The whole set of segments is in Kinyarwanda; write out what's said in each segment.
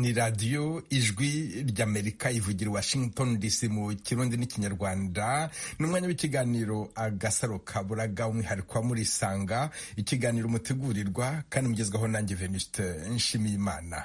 ni radiyo ijwi ry'Amerika ivugira Washington DC mu Kirundi n'Ikinyarwanda. Ni umwanya w'ikiganiro Agasaro Kaburaga, umwihariko wa Murisanga, ikiganiro mutegurirwa kandi mugezwaho nanjye Venuste Nshimiyimana.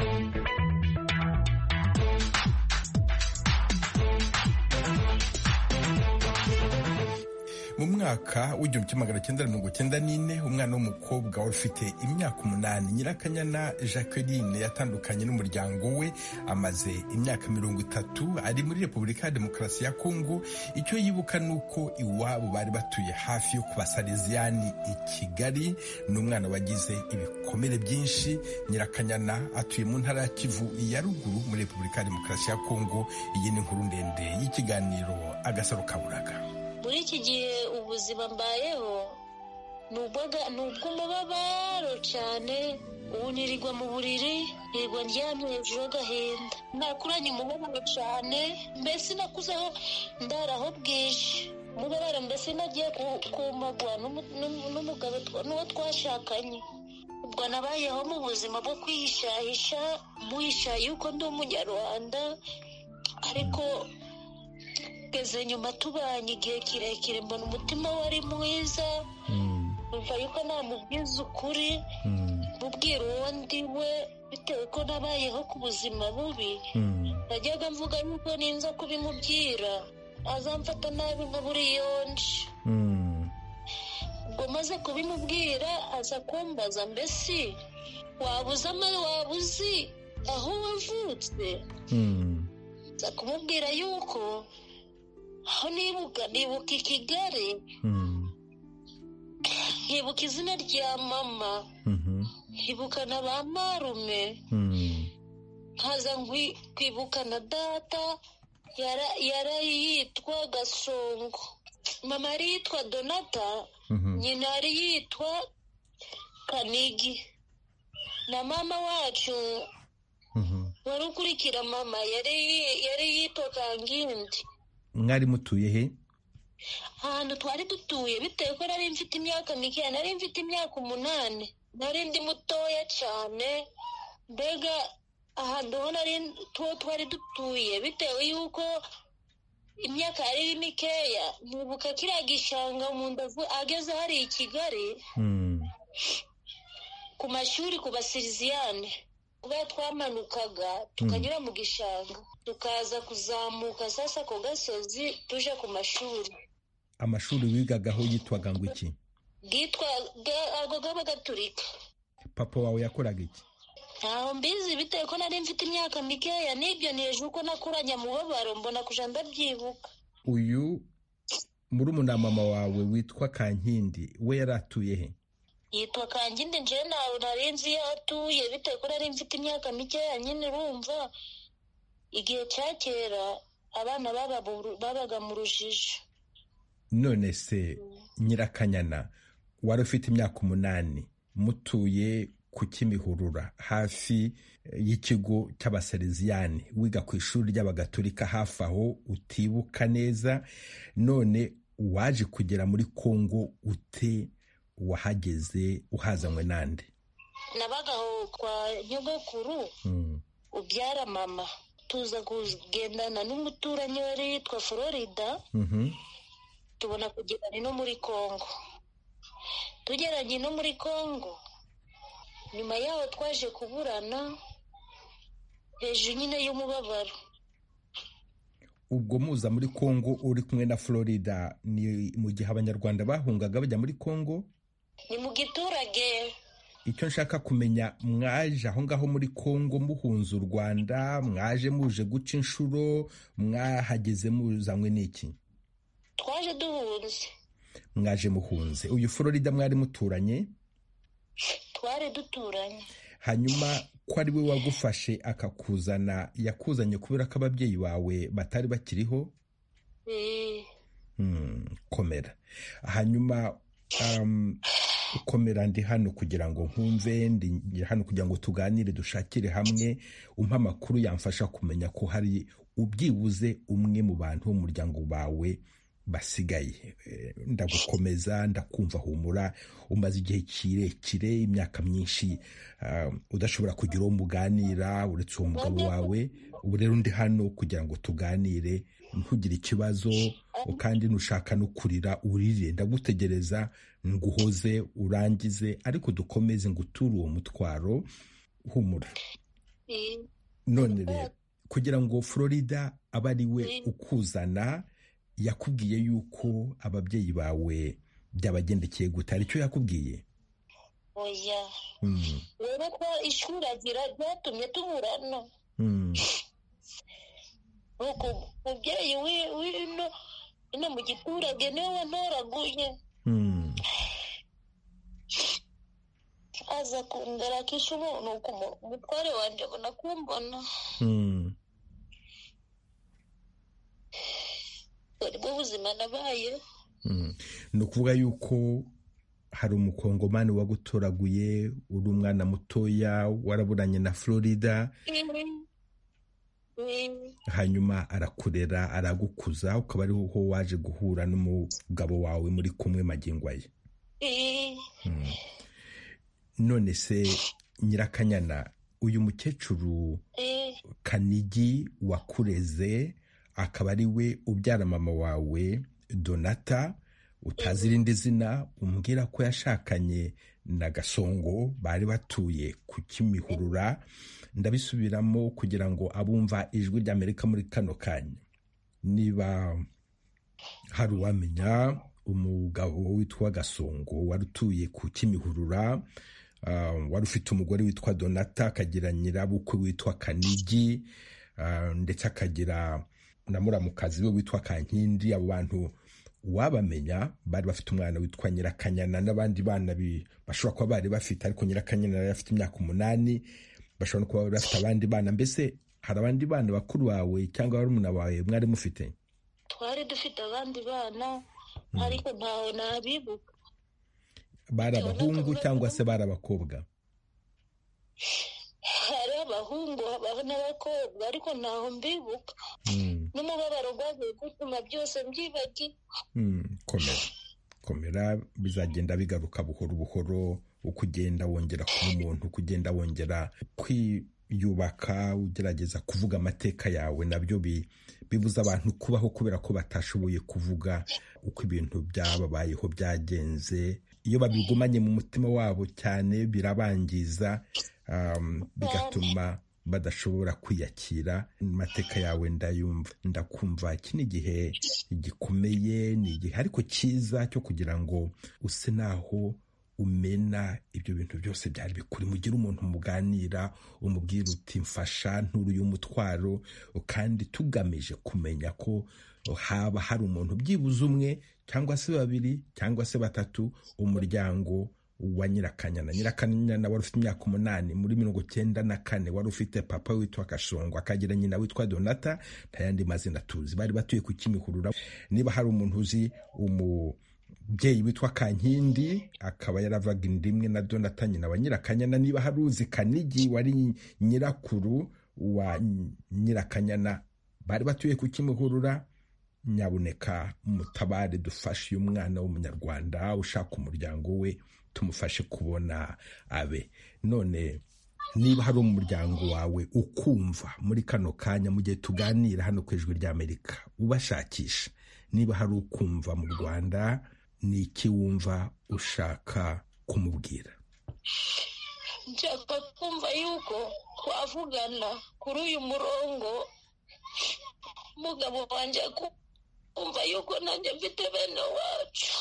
Mu mwaka w'1994 umwana w'umukobwa wari ufite imyaka 8, Nyirakanyana Jacqueline yatandukanye n'umuryango we amaze imyaka 30 ari muri Repubulika ya Demokarasi ya Kongo. Icyo yibuka nuko iwabo bari batuye hafi yo kuba Salesiani i Kigali. Ni umwana wagize ibikomere byinshi. Nyirakanyana atuye mu ntara ya Kivu ya ruguru muri Repubulika ya Demokarasi ya Kongo. Iyi ni inkuru ndende y'ikiganiro Agasaro Kaburaga. Muri iki gihe ubuzima mbayeho ni ubw'umubabaro cyane. Ubu nirirwa mu buriri, nirirwa ndyamye hejuru y'agahinda. Nakuranye umubabaro cyane, mbese nakuzeho ndaraho bwije. Umubabaro mbese nagiye kumagwa n'umugabo n'uwo twashakanye. Ubwo nabayeho mu buzima bwo kwihishahisha, muhisha yuko ndi Umunyarwanda, ariko geze nyuma tubanye igihe kirekire mbona umutima wari mwiza, numva yuko namubwiza ukuri, mubwira uwo ndi we, bitewe ko nabayeho ku buzima bubi. Najyaga mvuga yuko ninza kubimubwira azamfata nabi nka buriyonje. Ubwo maze kubimubwira aza kumbaza, mbese wabuzi aho wavutse? Nza kumubwira yuko aho nibuka i Kigali, nkibuka izina rya mama, nkibuka na ba marume, nkaza kwibuka na data yitwa Gasongo, mama yari yitwa Donata, nyina yari yitwa Kanigi, na mama wacu wari ukurikira mama yari yitwa Kangindi. Mwari mutuye he? Ahantu twari dutuye, bitewe ko nari mfite imyaka mikeya, nari mfite imyaka 8, nari ndi mutoya cyane. Mbega ahantu ho twari dutuye, bitewe yuko imyaka yari mikeya, nibuka kiriya gishanga umuntu ageze hari i Kigali ku mashuri ku Basiliziyane. Ubwo twamanukaga tukanyura mu gishanga, tukaza kuzamuka sasa ku gasozi tuje ku mashuri. Amashuri wigagaho yitwaga ngo iki? Yitwaga Gaturika. Papa wawe yakoraga iki? Ntaho mbizi, bitewe ko nari mfite imyaka mikeya, n'ibyo neje uko nakuranye mubabaro mbona kuja ndabyibuka. Uyu murumuna mama wawe witwa Kankindi, we yaratuye he? Yitwa Kangindi, nje nawe narinzi yatuye, bitewe ko nari mfite imyaka mikeya nyine. Urumva igihe cya kera abana babaga mu rujijo. None se Nyirakanyana wari ufite imyaka 8, mutuye ku Kimihurura hafi y'ikigo cy'Abasaleziyani, wiga ku ishuri ry'Abagatolika hafi aho utibuka neza. None waje kugera muri Kongo ute? Wahageze uhazanywe nande? Nabagaho kwa nyogokuru ubyara mama, tuza kugendana n'umuturanyi wari yitwa Florida. Tubona kugerana no muri Kongo. Tugeranye no muri Kongo, nyuma yaho twaje kuburana hejuru nyine y'umubabaro. Ubwo muza muri Kongo uri kumwe na Florida, ni mu gihe Abanyarwanda bahungaga bajya muri Kongo? Ni mu giturage. Icyo nshaka kumenya, mwaje aho ngaho muri Kongo muhunze u Rwanda, mwaje muje guca inshuro, mwahageze muzanywe n'iki? Twaje duhunze. Mwaje muhunze. Uyu Florida mwari muturanye? Twari duturanye. Hanyuma ko ari we wagufashe akakuzana, yakuzanye kubera ko ababyeyi bawe batari bakiriho? Komera. Hanyuma komera, ndi hano kugira ngo nkumve, ndi hano kugira ngo tuganire, dushakire hamwe, umpa amakuru yamfasha kumenya ko hari ubyibuze umwe mu bantu b'umuryango bawe basigaye. Ndagukomeza, ndakumva, humura. Umaze igihe kirekire, imyaka myinshi, udashobora kugira uwo muganira uretse uwo mugabo wawe. Ubu rero ndi hano kugira ngo tuganire, ntugire ikibazo, kandi nushaka no kurira urire. Ndagutegereza, nguhoze, urangize, ariko dukomeze nguture uwo mutwaro. Humura. None rero, kugira ngo Florida abe ari we ukuzana, yakubwiye yuko ababyeyi bawe byabagendekeye gute? Aricyo yakubwiye? Oya, rero ko ishuri agira ryatumye tuburana. Nuko umubyeyi w'ino mu giturage niwe wantoraguye, aza kundera akisha umuntu, umutware wanjye abona kumbona. Bwo buzima nabaye. Ni ukuvuga yuko hari umukongomani wagutoraguye, uri umwana mutoya, waraburanye na Florida, hanyuma arakurera, aragukuza, ukaba ariho waje guhura n'umugabo wawe muri kumwe magingo aya. None se Nyirakanyana, uyu mukecuru Kanigi wakureze, akaba ari we ubyara mama wawe Donata, utazi irindi zina, umbwira ko yashakanye na Gasongo, bari batuye ku Kimihurura. Ndabisubiramo kugira ngo abumva ijwi ry'Amerika muri kano kanya, niba hari uwamenya umugabo witwa Gasongo wari utuye ku Kimihurura, wari ufite umugore witwa Donata, akagira nyirabukwe witwa Kanigi, ndetse akagira na muramukazi we witwa Kankindi. Abo bantu wabamenya, bari bafite umwana witwa Nyirakanyana n'abandi bana bashobora kuba bari bafite, ariko Nyirakanyana yari afite imyaka 8, bashobora kuba bari bafite abandi bana. Mbese hari abandi bana bakuru bawe cyangwa barumuna bawe mwari mufite? Twari dufite abandi bana, ariko ntaho nabibuka. Bari abahungu cyangwa se bari abakobwa? Hari abahungu, habaho n'abakobwa, ariko ntaho mbibuka. N'umubabaro gwagiye gutuma byose mbyibagi. Komera, bizagenda bigaruka buhoro buhoro, uko ugenda wongera kuba umuntu, kugenda wongera kwiyubaka, ugerageza kuvuga amateka yawe. Nabyo bibuza abantu kubaho kubera ko batashoboye kuvuga uko ibintu byababayeho byagenze. Iyo babigumanye mu mutima wabo cyane birabangiza, bigatuma badashobora kwiyakira. Amateka yawe ndayumva, ndakumva. Iki ni igihe gikomeye, ni igihe ariko cyiza cyo kugira ngo use naho umena ibyo bintu byose byari bikuri. Mugire umuntu muganira, umubwira uti mfasha, nturuye umutwaro, kandi tugamije kumenya ko haba hari umuntu byibuze umwe cyangwa se babiri cyangwa se batatu, umuryango wa Nyirakanyana. Nyirakanyana wari ufite imyaka 8 muri 1994, wari ufite papa witwa Gasongo, akagira nyina witwa Donata, ntayandi mazina tuzi. Bari batuye ku Kimihurura. Niba hari umuntu uzi umubyeyi witwa Kankindi, akaba yaravaga indimwe na Donata nyina wa Nyirakanyana. Niba hari uzi Kanigi, wari nyirakuru wa Nyirakanyana, bari batuye ku Kimihurura, nyabuneka mutabare, dufashe uyu mwana w'umunyarwanda ushaka umuryango we, tumufashe kubona abe. None niba hari umuryango wawe ukumva muri kano kanya, mu gihe tuganira hano ku ijwi ry'Amerika, ubashakisha, niba hari ukumva mu Rwanda, ni iki wumva ushaka kumubwira? Nshaka kumva yuko twavugana kuri uyu murongo, umugabo wanjye kumva yuko nanjye mfite bene wacu.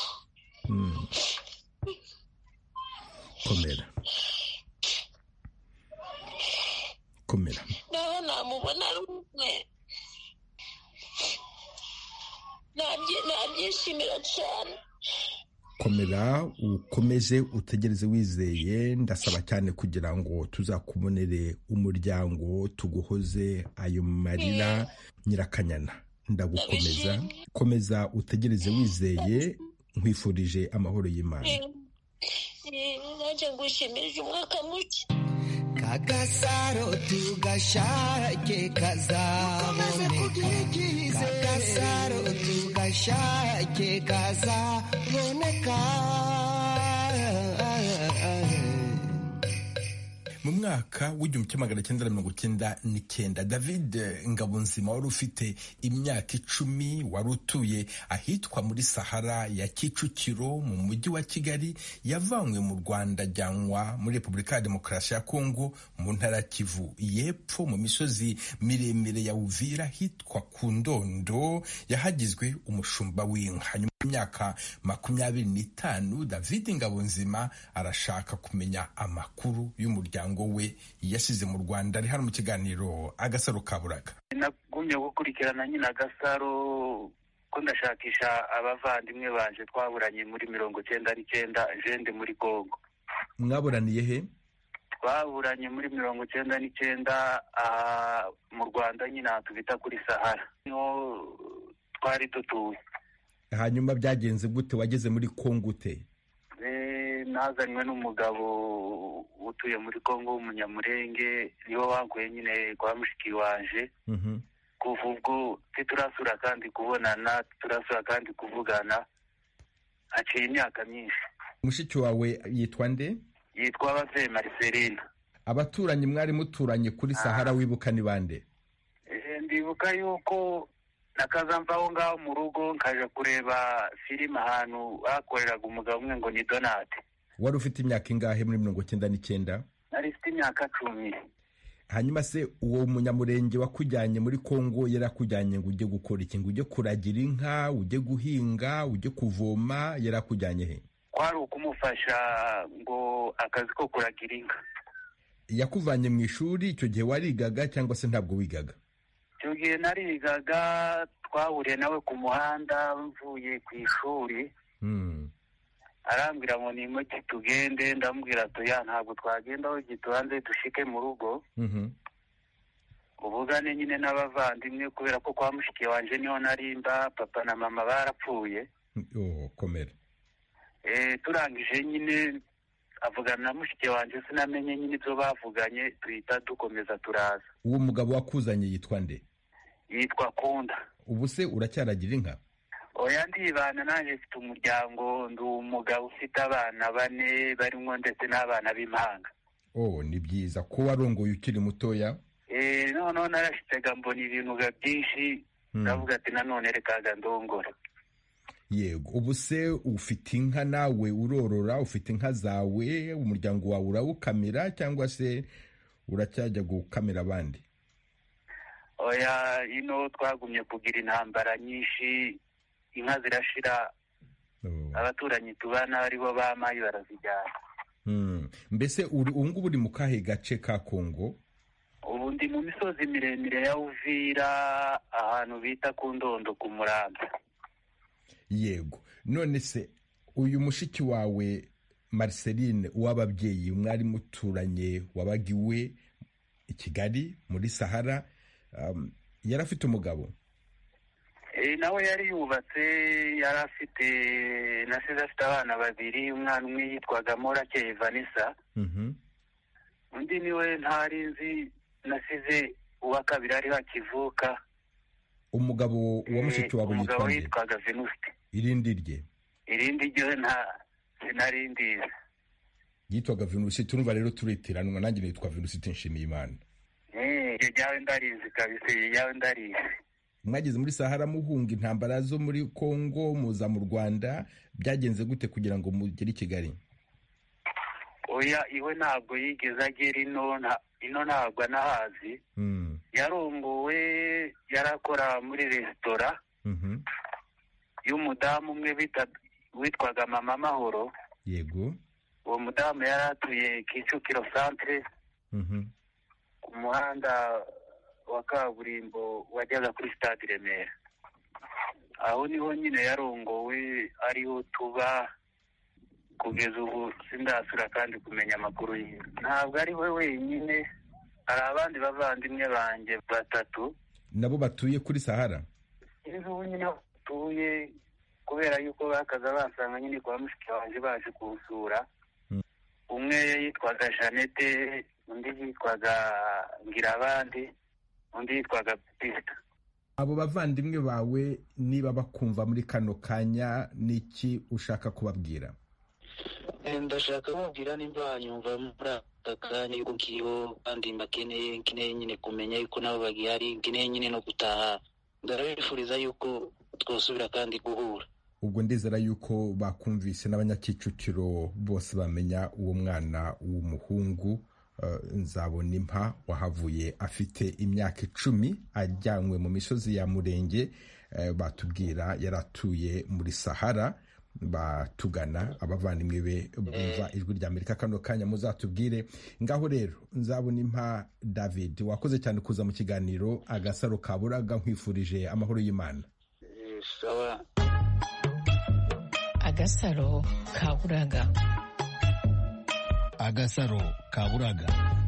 Komera. Naho namubona rumwe, nabyishimira cyane. Komera, ukomeze utegereze wizeye. Ndasaba cyane kugira ngo tuzakubonere umuryango, tuguhoze ayo marira. Nyirakanyana, ndagukomeza. Komeza utegereze wizeye, nkwifurije amahoro y'Imana. Naje ngushimije umwaka muke. agasaro tugashake kazaboneka, agasaro tugashake kazaboneka. mu mwaka w'igihumbi kimwe magana cyenda mirongo cyenda n'icyenda David Ngabonzima wari ufite imyaka 10 wari utuye ahitwa muri Sahara ya Kicukiro mu mujyi wa Kigali yavanywe mu Rwanda ajyanwa muri Repubulika ya Demokarasi ya Kongo mu ntara Kivu y'Epfo mu misozi miremire ya Uvira hitwa Kundondo yahagizwe umushumba w'inka. Imyaka 25 David Ngabonzima arashaka kumenya amakuru y'umuryango we yasize mu Rwanda. Ari hano mu kiganiro Agasaro Kaburaga. Nagumye gukurikirana nyine Agasaro ko ndashakisha abavandimwe banje twaburanye muri 99 jende muri Kongo. Mwaburaniye he? Twaburanye muri 99 mu Rwanda nyine tubita kuri Sahara niho twari dutuye. Hanyuma byagenze gute? Wageze muri Kongo ute? Nazanywe n'umugabo utuye muri Kongo w'umunyamurenge niho wankuye nyine kwa mushiki wanje. Kuva ubwo turasura kandi kubonana, turasura kandi kuvugana, haciye imyaka myinshi. Mushiki wawe yitwa nde? yitwa Abavyeyi Marcelina. Abaturanyi mwari muturanye kuri Sahara wibuka ni bande? Ndibuka yuko nakaza mvaho ngaho mu rugo nkaje kureba filime ahantu hakoreraga umugabo umwe ngo ni Donate. Wari ufite imyaka ingahe muri 99? Nari mfite imyaka 10. Hanyuma se uwo munyamurenge wakujyanye muri Kongo yarakujyanye ngo ujye gukora iki? Ngo ujye kuragira inka, ujye guhinga, ujye kuvoma, yarakujyanye he? Kwari ukumufasha ngo akazi ko kuragira inka. Yakuvanye mu ishuri icyo gihe warigaga cyangwa se ntabwo wigaga? Icyo gihe narigaga, twahuriye nawe ku muhanda mvuye ku ishuri. Arambwira ngo ni muki tugende, ndamubwira toya ntabwo twagenda aho gituhanze dushike mu rugo. Ubugane nyine n'abavandimwe kubera ko kwa mushiki wanje niho narimba, papa na mama barapfuye. Komera. Turangije nyine avugana na mushiki wanje, sinamenye nyine ibyo bavuganye, tuhita dukomeza turaza. Uwo mugabo wakuzanye yitwa nde? Yitwa Kunda. Ubu se uracyaragira inka? Oya, ndibana nanjye mfite umuryango, ndi umugabo ufite abana 4 barimo ndetse n'abana b'impanga. Ni byiza ko warongoye ukiri mutoya. None narashitega mbona ibintu byinshi, ndavuga ati nanone rekaga ndongora. Yego, ubu se ufite inka nawe urorora, ufite inka zawe, umuryango wawe urawukamira cyangwa se uracyajya gukamira abandi? Oya, ino twagumye kugira intambara nyinshi, inka zirashira, abaturanyi tubana aribo bamayi barazijyana. Mbese ubu uri mu kahe gace ka Kongo? Ubu ndi mu misozi miremire ya Uvira, ahantu bita Kundondo ku Murambi. Yego, none se uyu mushiki wawe Marceline w'ababyeyi mwari muturanye wabagiwe i Kigali muri Sahara, yarafite umugabo? Nawe yari yubatse, yari afite nasize afite abana 2, umwana umwe yitwaga Morakeye Vanessa. Undi niwe ntari nzi, nasize uwa kabiri ari hakivuka. Umugabo wa mushiki wawe umugabo yitwaga Venuste. Irindi rye? Irindi ryo sinarindi. Yitwaga Venuste. Turumva rero turitiranwa, nanjye nitwa Venuste Nshimiyimana. Yawe ndarizi kabisa, yawe ndarizi. Mwageze muri Sahara muhunga intambara zo muri Kongo muza mu Rwanda, byagenze gute kugira ngo mugere i Kigali? Oya, iwe ntabwo yigeze agera ino ntabwo nahazi. Yarongowe, yarakora muri resitora y'umudamu umwe witwaga Mama Mahoro. Yego. Uwo mudamu yaratuye Kicukiro centre, ku muhanda wa kaburimbo wajyaga kuri stade Remera. Aho niho nyine yarongowe, ariho tuba kugeza ubu sindasura kandi kumenya amakuru ye. Ntabwo ari we wenyine, hari abandi bavandimwe banjye 3 nabo batuye kuri Sahara. Ubu nyine batuye kubera yuko bakaza basanga nyine kwa mushiki wanje baje kunsura. Umwe yitwaga Janete, undi yitwaga Ngirabandi, undi yitwaga Batista. Abo bavandimwe bawe niba bakumva muri kano kanya niki ushaka kubabwira? Ndashaka kubabwira nimba nyumva muri aka kanya yuko nkiriho kandi nkeneye nyine kumenya yuko nabo bagihari, nkeneye nyine no gutaha. Ndarabifuriza yuko twosubira kandi guhura. Ubwo ndizera yuko bakumvise n'abanyakicukiro bose bamenya uwo mwana w'umuhungu Nzabonimpa wahavuye afite imyaka 10 ajyanywe mu misozi ya Murenge. Batubwira yaratuye muri Sahara. Batugana abavandimwe be bumva ijwi rya Amerika kano kanya muzatubwire. Ngaho rero Nzabonimpa David, wakoze cyane kuza mu kiganiro Agasaro Kaburaga, nkwifurije amahoro y'Imana. Sawa. Agasaro Kaburaga. Agasaro Kaburaga.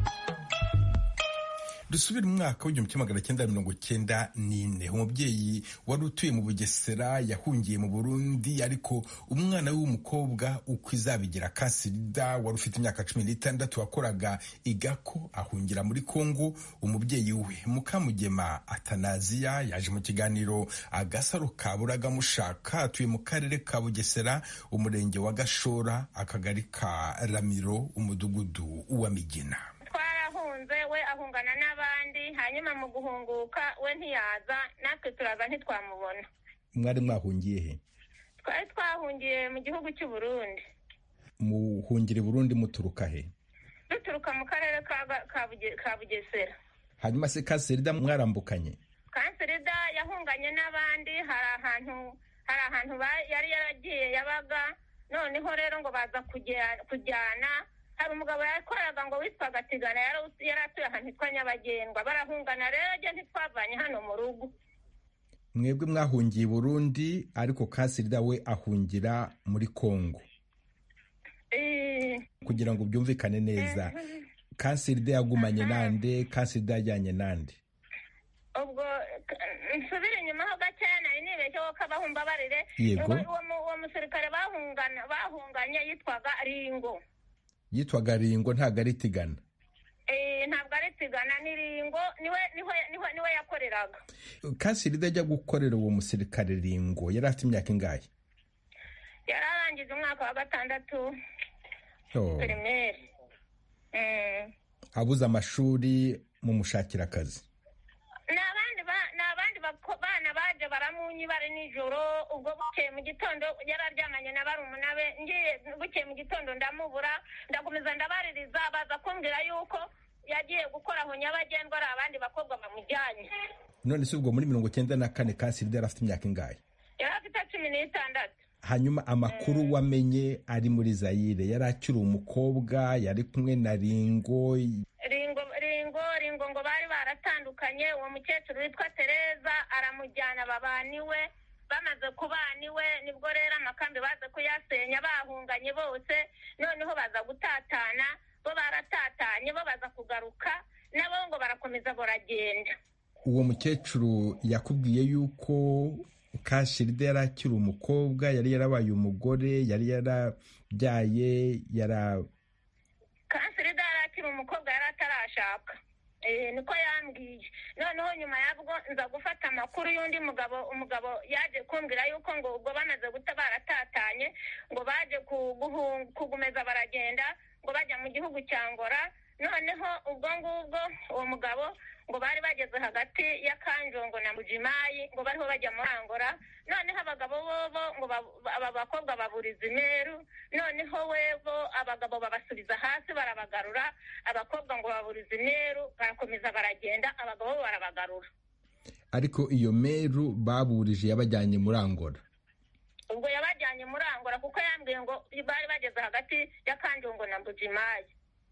Dusubira mu mwaka w'1994. Umubyeyi wari utuye mu Bugesera yahungiye mu Burundi, ariko umwana w'umukobwa ukwizabigira Kasirida wari ufite imyaka 16 wakoraga igako ahungira muri Kongo. Umubyeyi we Mukamugema Atanaziya yaje mu kiganiro Agasaro Kaburaga mushaka. Atuye mu karere ka Bugesera, umurenge wa Gashora, akagari ka Ramiro, umudugudu wa Migina. We ahungana n'abandi, hanyuma mu guhunguka we ntiyaza, natwe turaza ntitwamubona. Mwari mwahungiye he? Twari twahungiye mu gihugu cy'u Burundi. Muhungire Burundi muturuka he? Duturuka mu karere ka Bugesera. Hanyuma se Kasirida mwarambukanye? Kasirida yahunganye n'abandi, hari ahantu yari yaragiye yabaga, noneho rero ngo baza kujyana. Hari umugabo yakoraga ngo witwaga Tigana, yari atuye ahantu hitwa Nyabagendwa. Barahungana rero ntitwavanye hano mu rugo. Mwebwe mwahungiye Burundi, ariko Kasirida we ahungira muri Kongo. Kugira ngo byumvikane neza, Kasirida yagumanye nande? Kasirida yajyanye nande? Ubwo nsubira inyuma ho gakeya nari nibeshye ko kabahumba barire. Uwo musirikare bahunganye yitwaga Ringo. Yitwaga Ringo, ntago ari Tigana? Ntabwo ari Tigana, ni Ringo, niwe yakoreraga. Kasirida ajya gukorera uwo musirikare Ringo yari afite imyaka ingahe? Yararangije umwaka wa 6 primaire. Abuze amashuri mu mushakira akazi. N'abandi bana baje baramunyi bari nijoro. Ubwo bukeye mu gitondo yararyamanye na barumuna be, ngiye bukeye mu gitondo ndamubura, ndakomeza ndabaririza, baza kumbwira yuko yagiye gukora aho Nyabagendwa, ari abandi bakobwa bamujyanye. None se ubwo muri 1994 Kasirida yari afite imyaka ingahe? Yari afite 16. Hanyuma amakuru wamenye ari muri Zaire, yari akiri umukobwa, yari kumwe na Ringo ngo bari baratandukanye. Uwo mukecuru witwa Tereza aramujyana babaniwe. Bamaze kubaniwe nibwo rero amakambi baza kuyasenya, bahunganye bose. Noneho baza gutatana, bo baratatanye, bo baza kugaruka, nabo ngo barakomeza baragenda. Uwo mukecuru yakubwiye yuko Kasirida yari akiri umukobwa, yari yarabaye umugore, yari yarabyaye, Kasirida yari akiri umukobwa, yari atarashaka. Niko yambwiye. Noneho nyuma yabwo nza gufata amakuru y'undi umugabo yaje kumbwira yuko ngo ubwo bamaze baratatanye, ngo baje kugumeza baragenda, ngo bajya mu gihugu cya Angola. Noneho ubwo ngubwo uwo mugabo ngo bari bageze hagati ya Kanjongo na Mujimayi, ngo bariho bajya muri Angola. Noneho abagabo bo ngo aba bakobwa baburiza Imeru. Noneho webo abagabo babasubiza hasi barabagarura, abakobwa ngo baburiza Imeru, barakomeza baragenda, abagabo bo barabagarura. Ariko iyo Meru baburije yabajyanye muri Angola? Ubwo yabajyanye muri Angola kuko yambwiye ngo bari bageze hagati ya Kanjongo na Mujimayi.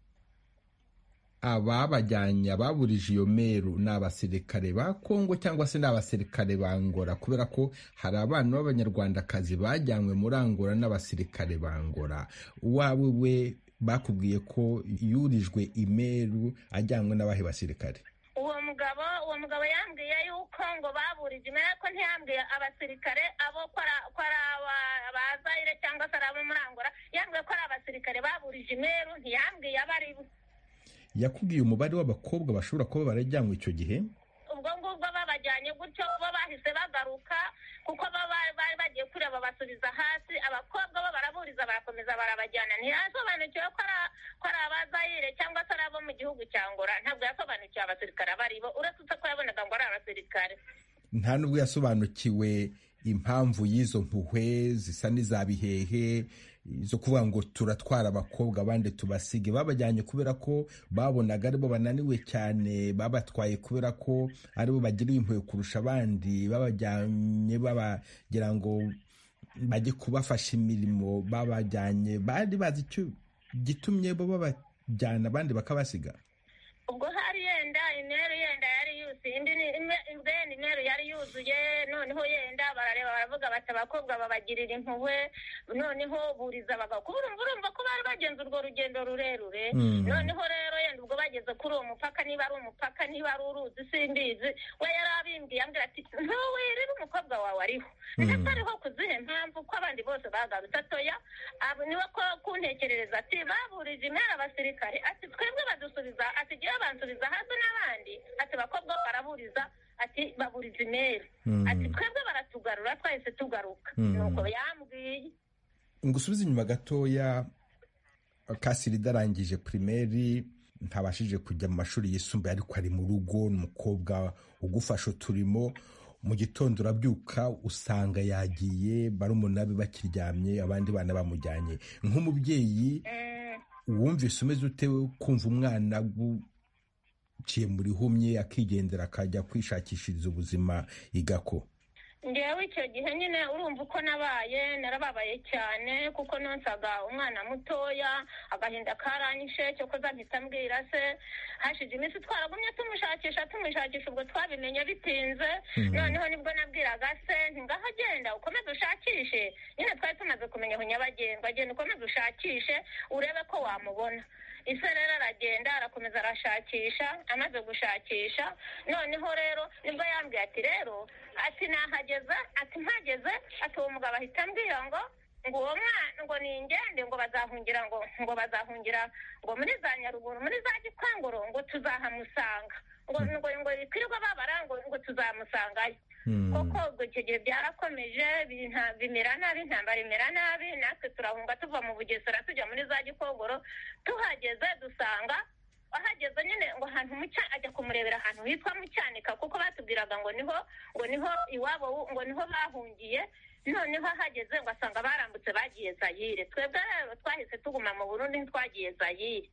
Ababajyanye ababurije iyo Meru ni abasirikare ba Kongo cyangwa se ni abasirikare ba Angola? Kubera ko hari abana b'abanyarwandakazi bajyanywe muri Angola n'abasirikare ba Angola. Uwawe we bakubwiye ko yurijwe Imeru ajyanywe n'abahe basirikare? Uwo mugabo yambwiye yuko ngo baburije Imeru, ariko ntiyambwiye abasirikare abo ko ari abazaire cyangwa se abo muri Angola. Yambwiye ko ari abasirikare baburije Imeru, ntiyambwiye abari bo. yakubwiye umubare w'abakobwa bashobora kuba barajyanywe icyo gihe? ubwo ngubwo babajyanye gutyo bo bahise bagaruka kuko bari bagiye kureba basubiza hasi, abakobwa bo baraburiza barakomeza barabajyana. Ntiyasobanukiwe ko ari abazayire cyangwa se ari abo mu gihugu cya Angola. Ntabwo yasobanukiwe abasirikare abaribo, uretse ko yabonaga ngo ari abasirikare. Nta nubwo yasobanukiwe impamvu y'izo mpuhwe zisa n'iza bihehe zo kuvuga ngo turatwara abakobwa abandi tubasige. Babajyanye kubera ko babonaga aribo bananiwe cyane, babatwaye kubera ko aribo bagiriye impuhwe kurusha abandi, babajyanye babagira ngo bajye kubafasha imirimo, babajyanye bari bazi icyo gitumye bo babajyana abandi bakabasiga. ubwo hari yenda imeru yenda yari yuzuye, indi imeru yari yuzuye, noneho yenda barareba baravuga bati abakobwa babagirira impuhwe, noneho buriza bagakura. Urumva ko bari bagenze urwo rugendo rurerure. Noneho rero yenda ubwo bageze kuri uwo mupaka, niba ari umupaka niba ari uruzi simbizi, we yari abimbwiye ambwira ati ntowe rero umukobwa wawe ariho, ndetse ariho kuzihe mpamvu ko abandi bose bagarutse. Atoya niwe ko kuntekerereza ati baburije imeru abasirikare, ati twebwe badusubiza, ati bansubiza hasi n'abandi, ati abakobwa baraburiza, ati baburiza imeru, ati twebwe baratugarura twahise tugaruka. Nuko yambwiye. Ngusubize inyuma gatoya, Kasirida arangije primaire, ntabashije kujya mu mashuri yisumbuye, ariko ari mu rugo, n'umukobwa ugufasha uturimo. Mu gitondo urabyuka usanga yagiye, barumuna be bakiryamye, abandi bana bamujyanye. Nk'umubyeyi wumvise umeze ute kumva umwana uciye muri humye akigendera akajya kwishakishiriza ubuzima igako? Ngewe icyo gihe nyine urumva uko nabaye, narababaye cyane kuko nonsaga umwana mutoya, agahinda karanyishe cyo koza mpita mbwira se. Hashije iminsi twaragumye tumushakisha, ubwo twabimenye bitinze. Noneho nibwo nabwiraga se ngaho agenda ukomeze ushakishe, nyine twari tumaze kumenya aho nyabagendwa, agenda ukomeze ushakishe urebe ko wamubona. Ise rero aragenda arakomeza arashakisha, amaze gushakisha noneho rero nibwo yambwiye ati rero ati nahageze, ati mpageze, ati uwo mugabo ahita ambwira ngo uwo mwana ngo ningende ngo bazahungira ngo muri za Nyaruguru muri za Gikongoro ngo tuzahamusanga, ngo ikwirirwa babara ngo tuzamusangayo. Koko ubwo icyo gihe byarakomeje bimera nabi, intambara imera nabi, natwe turahunga tuva mu Bugesera tujya muri za Gikongoro. Tuhageze dusanga ahageze nyine ngo ahantu ajya kumurebera ahantu hitwa mu Cyanika, kuko batubwiraga ngo niho iwabo, ngo niho bahungiye. Noneho ahageze ngo asanga barambutse bagiye Zayire. Twebwe rero twahise tuguma mu Burundi, ntitwagiye Zayire.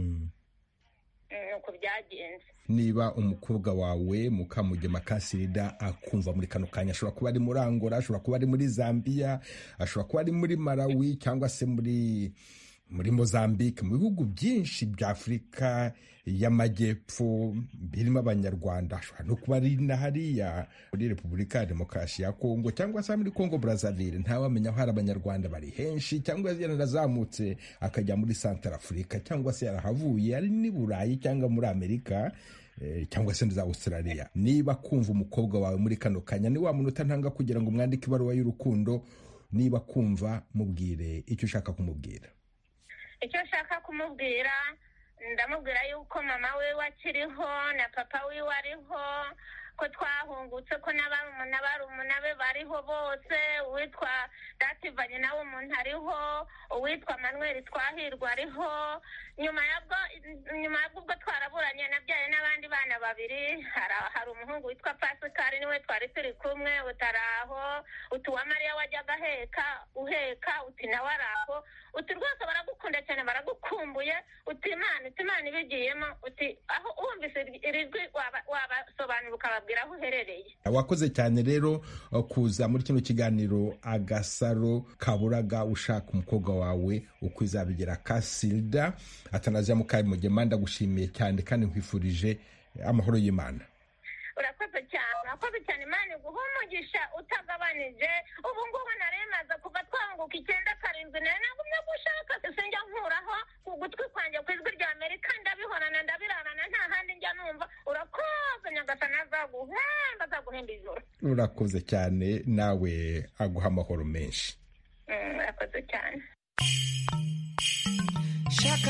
Nuko byagenze. Niba umukobwa wawe Mukamugema Kasirida akumva muri kano kanya, ashobora kuba ari muri Angola, ashobora kuba ari muri Zambia, ashobora kuba ari muri Malawi, cyangwa se muri Mozambique, mu bihugu byinshi bya Afurika y'Amajyepfo birimo Abanyarwanda. Ashobora no kuba ari na hariya muri Repubulika ya Demokarasi ya Kongo, cyangwa se muri Kongo Brazzaville. Ntawamenya aho hari Abanyarwanda bari henshi, cyangwa yarazamutse akajya muri Central Africa, cyangwa se yarahavuye ari ni Burayi cyangwa muri Amerika, cyangwa se za Australia. Niba kumva umukobwa wawe muri kano kanya, ni wa munota ntanga kugira ngo mwandike ibaruwa y'urukundo. Niba kumva, mubwire icyo ushaka kumubwira. Icyo nshaka kumubwira, ndamubwira yuko mama we wakiriho na papa we wariho, ko twahungutse, ko n'abarumuna be bariho bose. Uwitwa Dativanye nawe umuntu ariho, uwitwa Manuel Twahirwa ariho. Nyuma y'ubwo twaraburanye, nabyaye n'abandi bana babiri. Hari umuhungu witwa Pascal, niwe twari turi kumwe, utaraho. Uti wa Mariya wajyaga uheka, uti nawe araho. Uti rwose baragukunda cyane, baragukumbuye. Uti Imana ibigiyemo, uti aho wumvise irijwi wabasobanura ukababwira aho uherereye. Wakoze cyane rero kuza muri kino kiganiro Agasaro Kaburaga, ushaka umukobwa wawe uko izabigera. Kasirida Atanaziya Mukamugema, ndagushimiye cyane kandi nkwifurije amahoro y'Imana. Urakoze cyane, Imana iguhe umugisha utagabanije. Ubu ngubu naremaza kuva twanguka 9-7 nagumye gushaka sinjya nkuraho ugutwi kwanjye ku ijwi rya Amerika, ndabihorana ndabirarana, nta handi njya numva. Urakoze Nyagasani, azaguhemba ijoro. Urakoze cyane, nawe aguha amahoro menshi. Urakoze cyane. Shaka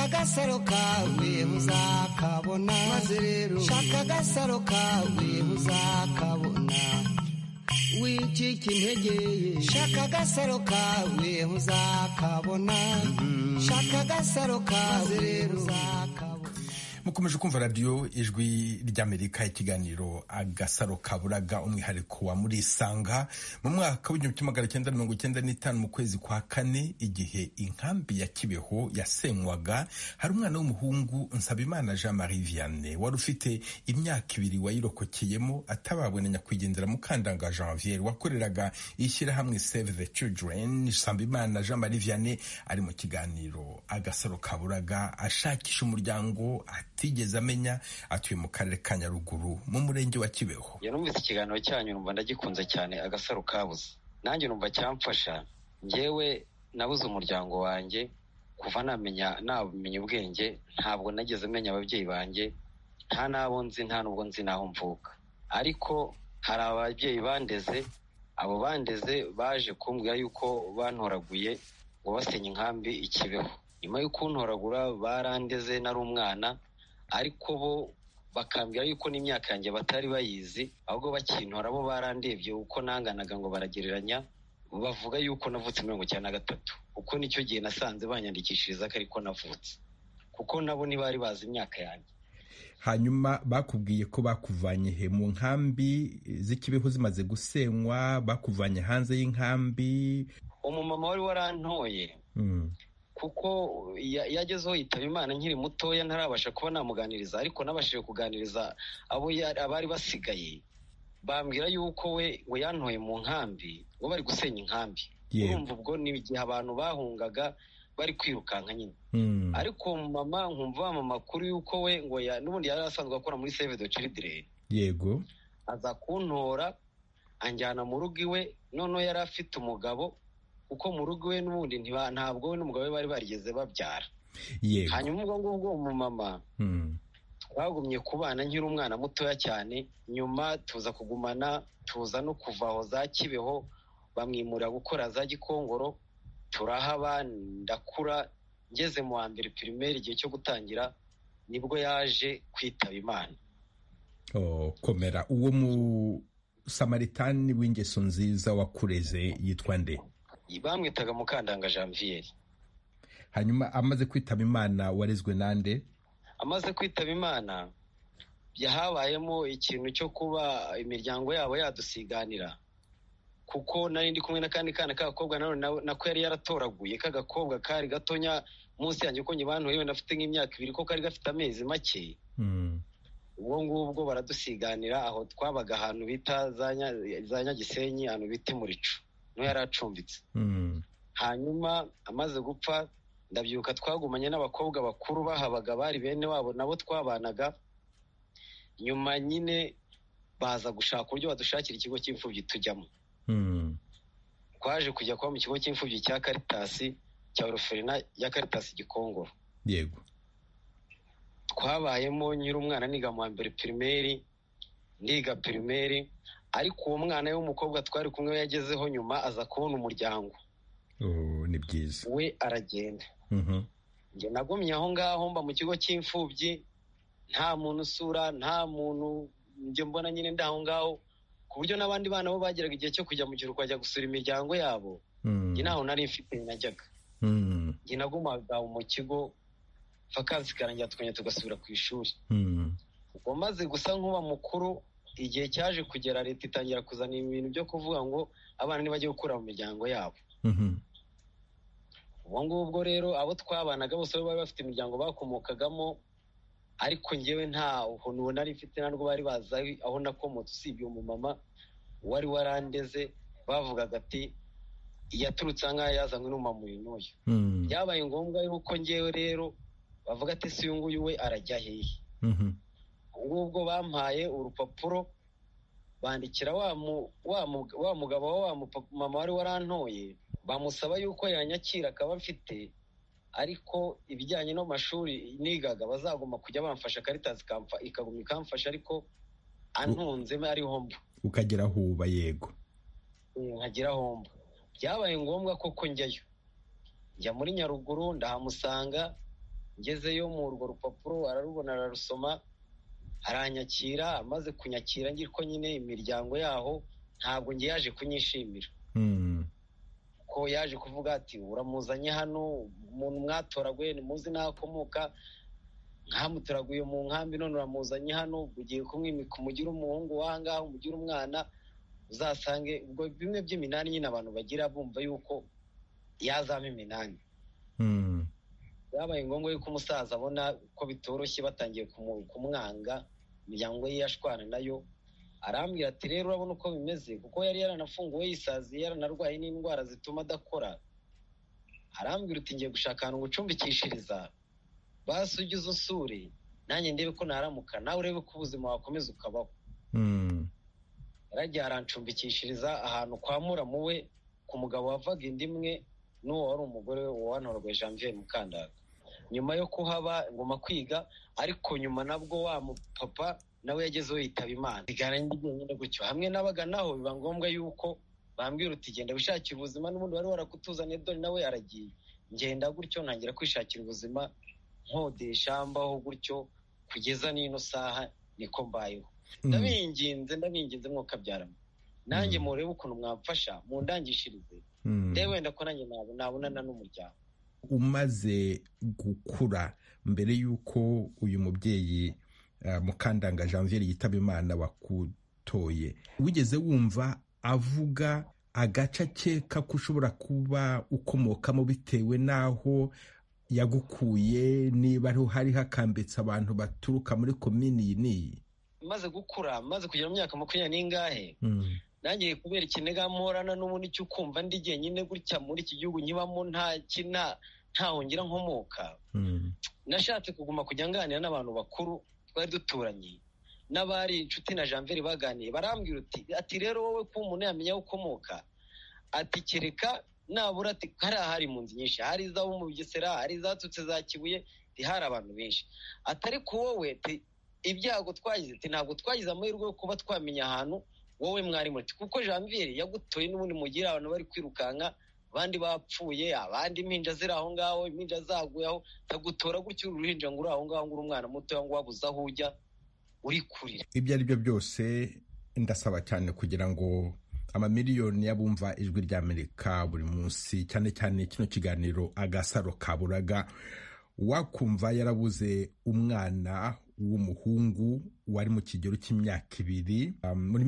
agasaro kawe uzakabona, maze rero shaka agasaro kawe uzakabona, wicika intege shaka agasaro kawe uzakabona, shaka agasaro kawe rero uzakabona. mukomeje kumva radiyo ijwi ry'Amerika, ikiganiro agasaro kaburaga, umwihariko wa Murisanga. Mu mwaka w'1995 mu kwezi kwa kane, igihe inkambi ya Kibeho yasenywaga, hari umwana w'umuhungu Nsabimana Jean Marie Vianney wari ufite imyaka 2 wayirokokeyemo, atabawe na nyakwigendera Mukandanga Janvier wakoreraga ishyirahamwe Save the Children. Nsabimana Jean Marie Vianney ari mu kiganiro agasaro kaburaga ashakisha umuryango atigeze amenya, atuye mu karere ka Nyaruguru mu murenge wa Kibeho. Numvise ikiganiro cyanyu numva ndagikunze cyane, agasaro kabuze. Nanjye numva cyamfasha. Njyewe nabuze umuryango wanjye kuva namenya ubwenge, ntabwo nageze menya ababyeyi banjye, nta nabo nzi, nta nubwo nzi naho mvuka. Ariko hari ababyeyi bandeze, abo bandeze baje kumbwira yuko bantoraguye ngo basenye inkambi ikibeho. Nyuma yo kuntoragura barandeze nari umwana, ariko bo bakambwira yuko n'imyaka yanjye batari bayizi, ahubwo bakintora bo barandebye uko nanganaga ngo baragereranya, bavuga yuko navutse 1993, uko nicyo gihe nasanze banyandikishiriza ko ariko navutse, kuko nabo ntibari bazi imyaka yanjye. Hanyuma bakubwiye ko bakuvanye he? Mu nkambi z'ikibeho zimaze gusenywa, bakuvanye hanze y'inkambi? Umumama wari warantoye kuko yagezeho yitaba Imana nkiri mutoya, ntarabasha kuba namuganiriza, ariko nabashije kuganiriza abo abari basigaye, bambwira yuko we ngo yantoye mu nkambi ngo bari gusenya inkambi. Urumva ubwo ni igihe abantu bahungaga bari kwirukanka nyine. Ariko mama nkumva amakuru yuko we ngo n'ubundi yari asanzwe akora muri Save the Children. Yego. Aza kuntora anjyana mu rugo iwe, none yari afite umugabo, uko mu rugo we n'ubundi ntabwo we n'umugabo we bari barigeze babyara. Yego. Hanyuma ubwo umumama twagumye kubana nkiri umwana mutoya cyane, nyuma tuza kugumana, tuza no kuva aho za Kibeho bamwimurira gukora za Gikongoro, turahaba ndakura. Ngeze mu wa mbere primaire, igihe cyo gutangira, nibwo yaje kwitaba Imana. Komera. Uwo mu Samaritani w'ingeso nziza wakureze yitwa nde? Bamwitaga Mukandanga Janvier. Hanyuma amaze kwitaba Imana warezwe nande? Amaze kwitaba Imana yahabayemo ikintu cyo kuba imiryango yabo yadusiganira, kuko nari ndi kumwe n'akandi kana k'agakobwa nako yari yaratoraguye, k'agakobwa kari gatonya munsi yanjye, ko nyibantu yewe nafite nk'imyaka 2, ko kari gafite amezi make. Ubwo ngubwo baradusiganira, aho twabaga ahantu bita za Nyagisenyi, ahantu bita Murico, no yari acumbitse. Hanyuma amaze gupfa ndabyuka, twagumanye n'abakobwa bakuru bahabaga bari bene wabo nabo twabanaga. Nyuma nyine baza gushaka uburyo badushakira ikigo cy'imfubyi tujyamo. Twaje kujya kuba mu kigo cy'imfubyi cya Caritas, cya Orphelinat ya Caritas Gikongoro. Yego. Twabayemo nyiri umwana niga mu wa mbere primaire, ndiga primaire, ariko uwo mwana w'umukobwa twari kumwe yagezeho nyuma aza kubona umuryango. Ni byiza. We aragenda. Njye nagumye aho ngaho mba mu kigo cy'imfubyi, nta muntu usura, nta muntu njye mbona, nyine ndaho ngaho, ku buryo n'abandi bana bo bageraga igihe cyo kujya mu kiruhuko bajya gusura imiryango yabo. Njye naho nari mfite najyaga. Njye nagumaga mu kigo, vakansi karangira tukongera tugasubira ku ishuri. Ubwo maze gusa nk'uba mukuru, igihe cyaje kugera, leta itangira kuzana ibintu byo kuvuga ngo abana ntibajye gukura mu miryango yabo. Ubwo ngubwo rero abo twabanaga bose bari bafite imiryango bakomokagamo, ariko njyewe nta ukuntu nari mfite, ntabwo bari bazi aho nakomotse, usibye umumama wari warandeze. Bavugaga ati yaturutse ahangaha yazanywe n'umumama uyu n'uyu. Byabaye ngombwa yuko njyewe rero bavuga ati si uyu nguyu we arajya hehe. Ubwo bampaye urupapuro bandikira wa mugabo wa mama wari warantoye, bamusaba yuko yanyakira akaba mfite, ariko ibijyanye n'amashuri nigaga bazagomba kujya bamfasha, Caritas ikaguma ikamfasha, ariko antunze ariho mba. Ukagera aho uba. Yego. Nkagera aho mba. Byabaye ngombwa koko njyayo, njya muri Nyaruguru ndahamusanga, ngezeyo mu urwo rupapuro ararubona ararusoma aranyakira, amaze kunyakira ngira ko nyine imiryango yaho ntabwo ngiye yaje kunyishimira ko yaje kuvuga ati uramuzanye hano umuntu mwatoraguye ntimuzi n'aho akomoka, nkamutoraguye mu nkambi none uramuzanye hano ugiye kumwimika umugire umuhungu w'ahangaha umugire umwana, uzasange ubwo bimwe by'iminani nyine abantu bagira bumva yuko yazamo iminani. Byabaye ngombwa yuko umusaza abona ko bitoroshye batangiye kumwanga, imiryango ye yashwana nayo, arambwira ati rero urabona uko bimeze, kuko yari yaranafunguwe yisaziye yaranarwaye n'indwara zituma adakora. Arambwira uti ngiye gushaka ahantu gucumbikishiriza, basi ujye uza usure nanjye ndebe ko naramuka nawe urebe ko ubuzima wakomeza ukabaho. Yaragiye arancumbikishiriza ahantu kwa muramu we ku mugabo wavaga inda imwe n'uwo wari umugore wantorwaye Janvier Mukandaga. Nyuma yo kuhaba ngoma kwiga, ariko nyuma nabwo wa mupapa nawe yagezeho yitaba Imana. Igana nyine gutyo hamwe nabaga naho biba ngombwa yuko bambwira uti genda wishakira ubuzima, n'ubundi wari warakutuzaniye dore nawe aragiye. Ngenda gutyo ntangira kwishakira ubuzima, nkodesha mbaho gutyo kugeza n'ino saha niko mbayeho. Ndabinginze mwokabyaramo nanjye murebe ukuntu mwamfasha mundangishirize ndebe wenda ko nanjye nabonana n'umuryango. Umaze gukura, mbere y'uko uyu mubyeyi Mukandanga Janvier yitaba Imana wakutoye, wigeze wumva avuga agace akeka ko ushobora kuba ukomokamo bitewe n'aho yagukuye, niba ariho hari hakambitse abantu baturuka muri komini iyi n'iyi? Maze gukura, maze kugera mu myaka 20 n'ingahe, nanjye kubera ikinega mporana n'ubundi cyo kumva ndi jyenyine gutya muri iki gihugu nkibamo ntahongira nkomoka, nashatse kuguma kujya nganira n'abantu bakuru twari duturanye n'abari inshuti na Janvier baganiye. Barambwira ati rero wowe ko umuntu yamenya aho ukomoka, ati kereka nabura ati hari mu nzi nyinshi, hari izabo mu Bugesera, hari izatutse za Kibuye, hari abantu benshi, atari ko wowe ibyago twagize ntabwo twagize amahirwe yo kuba twamenya ahantu wowe mwari muti, kuko Janvier yagutoye n'ubundi mugira abantu bari kwirukanka, abandi bapfuye, abandi impinja ziri aho ngaho, impinja zaguyeho, tagutora gutyo uruhinja ngo uri aho ngaho ngo uri umwana muto ngo wabuze aho ujya uri kurira. Ibyo ari byo byose ndasaba cyane kugira ngo amamiliyoni y'abumva ijwi ry'Amerika buri munsi, cyane cyane kino kiganiro Agasaro Kaburaga, wakumva yarabuze umwana w'umuhungu wari mu kigero cy'imyaka 2 muri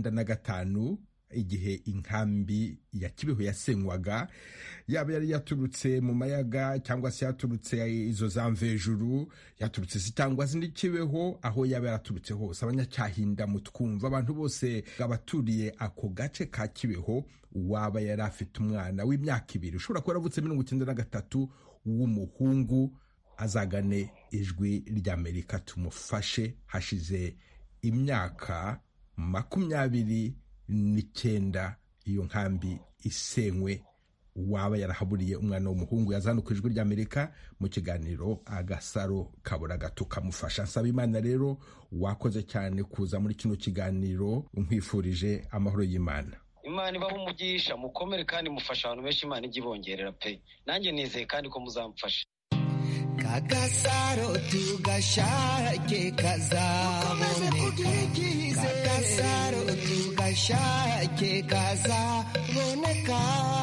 1995 igihe inkambi ya Kibeho yasenywaga, yaba yari yaturutse mu mayaga cyangwa se yaturutse izo za Mvejuru, yaturutse cyangwa se ndi Kibeho, aho yaba yaraturutse hose, abanyacyahinda mutwumva, abantu bose abaturiye ako gace ka Kibeho, waba yari afite umwana w'imyaka 2 ushobora kuba yaravutse 1993 w'umuhungu, azagane ijwi ry'Amerika tumufashe. Hashize imyaka 29 iyo nkambi isenywe, waba yarahaburiye umwana w'umuhungu, yazana ku ijwi ry'Amerika mu kiganiro Agasaro Kaburaga tukamufasha. Nsaba Imana rero wakoze cyane kuza muri kino kiganiro, nkwifurije amahoro y'Imana. Imana ibaho umugisha, mukomere kandi mufasha abantu benshi, Imana igibongerera pe, nanjye nizeye kandi ko muzamfasha. Kagasaro tugashake kazaboneka, Kagasaro tugashake kazaboneka.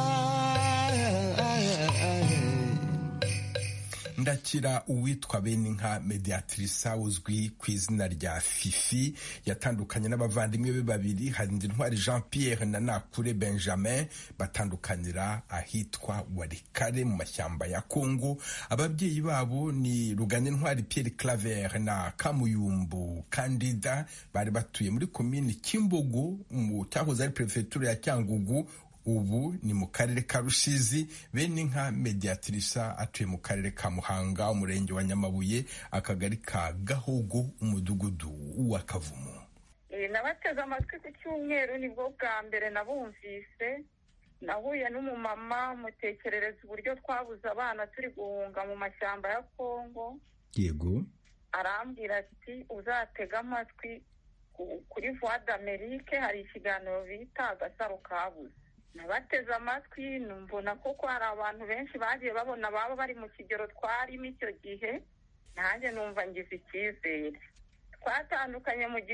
Ndakira uwitwa Beninka Mediatrice uzwi ku izina rya Fifi, yatandukanye n'abavandimwe be babiri, Harindintwari Jean Pierre na Nakure Benjamin, batandukanira ahitwa Warikare mu mashyamba ya Kongo. Ababyeyi babo ni Ruganintwari Pierre Claver na Kamuyumbu Kandida, bari batuye muri komini Kimbogo mu cyahoze ari prefecture ya Cyangugu, ubu ni mu karere ka Rusizi. Beninka Mediatrice atuye mu karere ka Muhanga, umurenge wa Nyamabuye, akagari ka Gahogo, umudugudu wa Kavumu. Nabateze amatwi ku cyumweru, nibwo bwa mbere nabumvise. Nahuye n'umumama mutekerereza uburyo twabuze abana turi guhunga mu mashyamba ya Kongo. Yego. Arambwira ati uzatega amatwi kuri Voix d'Amerique, hari ikiganiro bita Agasaro Kabuze. nabateze amatwi mbona koko hari abantu benshi bagiye babona baba bari mu kigero twarimo icyo gihe, nanjye numva ngize icyizere. Twatandukanye mu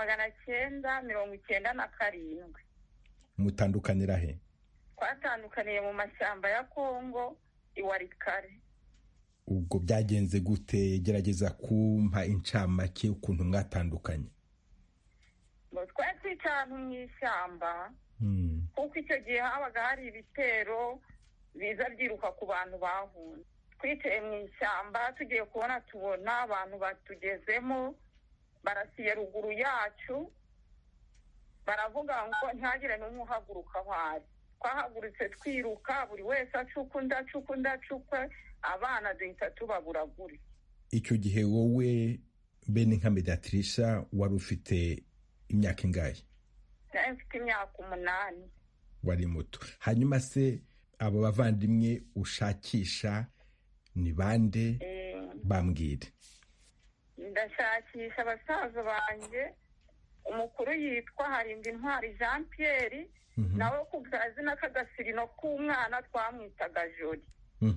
1997. Mutandukanira he? Twatandukaniye mu mashyamba ya Kongo iwarikare. Ubwo byagenze gute? Gerageza kumpa incamake ukuntu mwatandukanye. Twari twicaye mu ishyamba, kuko icyo gihe habaga hari ibitero biza byiruka ku bantu bahunze. Twicaye mu ishyamba tugiye tubona abantu batugezemo, barasiye ruguru yacu, baravuga ngo ntihagire n'umwe uhaguruka aho ari. Twahagurutse twiruka, buri wese acuka abana duhita tubaburagura. Icyo gihe wowe Beninka Mediatrice wari ufite imyaka ingahe? Nari mfite imyaka 8. Wari muto. Hanyuma se abo bavandimwe ushakisha ni bande? Bambwire. Ndashakisha abasaza banjye, umukuru yitwa Harindintwari Jean Pierre, nawe ku kazina k'agasirino k'umwana twamwitaga Joli.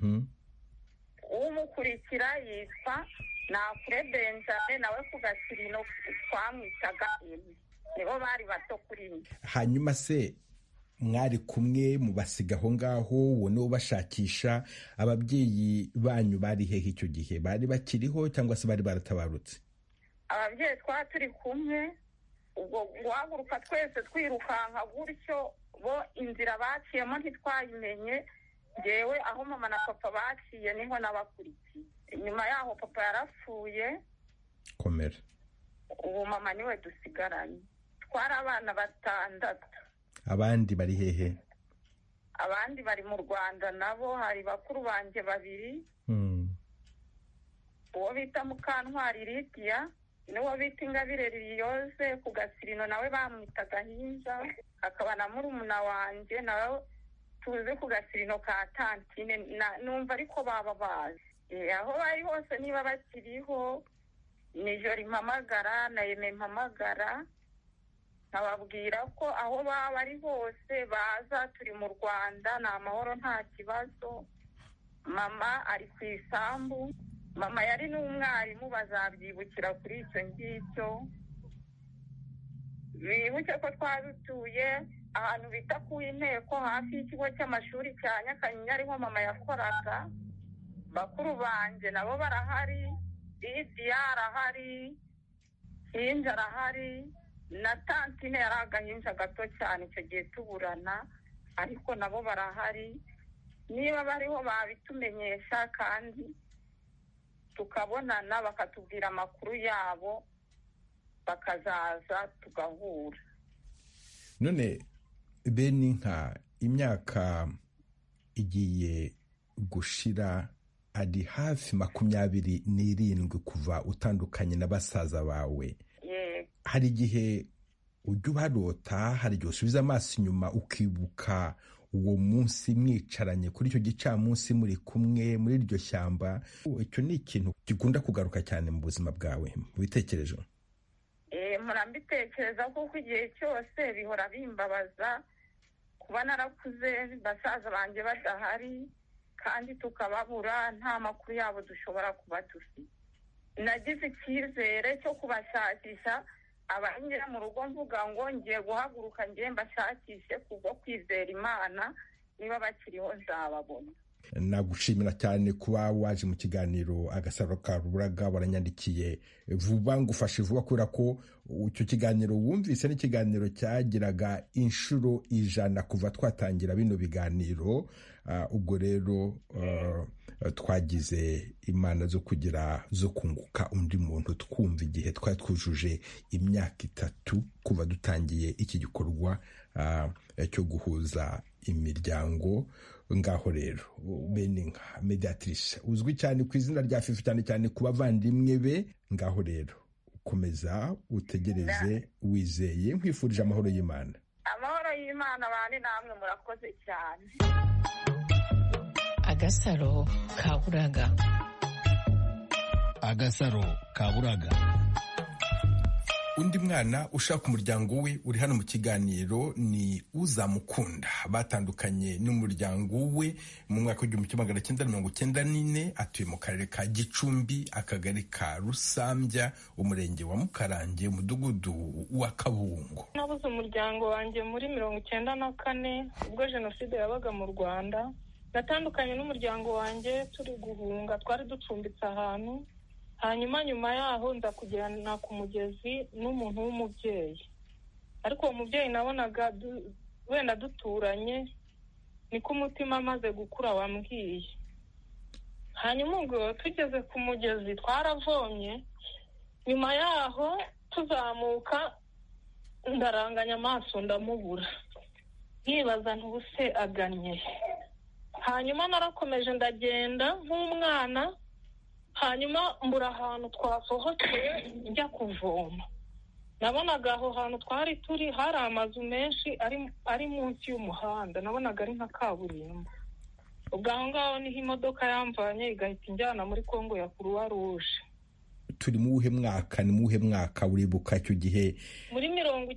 Umukurikira yitwa Nakure Benjamin, nawe ku gasirino twamwitaga Emi. Nibo bari bato kuri njye. Hanyuma se mwari kumwe mubasiga aho ngaho, wowe niwe ubashakisha? Ababyeyi banyu bari hehe icyo gihe? Bari bakiriho cyangwa se bari baratabarutse? Ababyeyi twari turi kumwe, ubwo guhaguruka twese twirukanka gutyo, bo inzira baciyemo ntitwayimenye. Ngewe aho mama na papa baciye niho nabakurikiye. Inyuma yaho papa yarapfuye. Komera. Ubu mama niwe dusigaranye. Twari abana 6. Abandi bari hehe? Abandi bari mu Rwanda, nabo hari bakuru banjye 2. Uwo bita Mukantwari Lydia, n'uwo bita Ingabire Liliose ku gasirino nawe bamwitaga Hinja. Akaba na murumuna wanjye nawe tuze ku gasirino ka Tantine, numva ariko baba bazi. Aho bari hose niba bakiriho, nijoro impamagara na Yeme impamagara, nkababwira ko aho baba ari hose baza, turi mu Rwanda, ni amahoro nta kibazo. Mama ari ku isambu, mama yari n'umwarimu, bazabyibukira kuri icyo ngicyo. Bibuke ko twadutuye ahantu bita ku Inteko, hafi y'ikigo cy'amashuri cya Nyakanyinya, ariho mama yakoraga. Bakuru banjye nabo barahari, Lydia arahari, Hinja arahari, na Tantine yari agahinja gato cyane icyo gihe tuburana, ariko nabo barahari. Niba bariho babitumenyesha kandi tukabonana bakatubwira amakuru yabo, bakazaza tugahura. None Beninka, imyaka igiye gushira, ari hafi 27 kuva utandukanye na basaza bawe. Hari igihe ujya ubarota, hari igihe usubiza amaso inyuma ukibuka uwo munsi mwicaranye kuri icyo gicamunsi muri kumwe muri iryo shyamba? Icyo ni ikintu gikunda kugaruka cyane mu buzima bwawe, mu bitekerezo? Murambitekereza kuko igihe cyose bihora bimbabaza kuba narakuze basaza banjye badahari, kandi tukababura, nta makuru yabo dushobora kuba dufite. Nagize icyizere cyo kubashakisha, abanyira mu rugo mvuga ngo ngiye guhaguruka ngiye mbashakishe, kubwo kwizera Imana, niba bakiriho nzababona. Nagushimira cyane kuba waje mu kiganiro Agasaro Kaburaga. Baranyandikiye vuba ngufashe vuba, kubera ko icyo kiganiro wumvise n'ikiganiro cyagiraga inshuro 100 kuva twatangira bino biganiro. Ubwo rero twagize imana zo kunguka undi muntu, twumva igihe twari twujuje imyaka 3 kuva dutangiye iki gikorwa cyo guhuza imiryango. Ngaho rero Beninka Mediatrice, uzwi cyane ku izina rya Fifi, cyane cyane ku bavandimwe be. Ngaho rero ukomeza utegereze wizeye, nkwifurije amahoro y'Imana. Amahoro y'Imana bane namwe, murakoze cyane. Agasaro Kaburaga. Agasaro Kaburaga. undi mwana ushaka umuryango we uri hano mu kiganiro ni Uzamukunda. Batandukanye n'umuryango we mu mwaka w'1994. atuye mu karere ka Gicumbi, akagari ka Rusambya, umurenge wa Mukarange, umudugudu wa Kabungo. Nabuze umuryango wanjye muri 1994 ubwo jenoside yabaga mu Rwanda. Natandukanye n'umuryango wanjye turi guhunga, twari ducumbitse ahantu. Hanyuma nyuma yaho nza kujyana ku mugezi n'umuntu w'umubyeyi, ariko uwo mubyeyi nabonaga wenda duturanye, niko umutima amaze gukura wambwiye. Hanyuma ubwo tugeze ku mugezi twaravomye, nyuma yaho tuzamuka ndaranganya amaso ndamubura, nkibaza ntubuse agannye. Hanyuma narakomeje ndagenda nk'umwana, hanyuma mbura ahantu twasohokeye njya kuvoma. Nabonaga aho hantu twari turi hari amazu menshi ari munsi y'umuhanda, nabonaga ari nka kaburimbo. Ubwo aho ngaho niho imodoka yamvanye igahita injyana muri Kongo ya Croix Rouge. Turi mu wuhe mwaka? Ni mu wuhe mwaka uribuka icyo gihe? Muri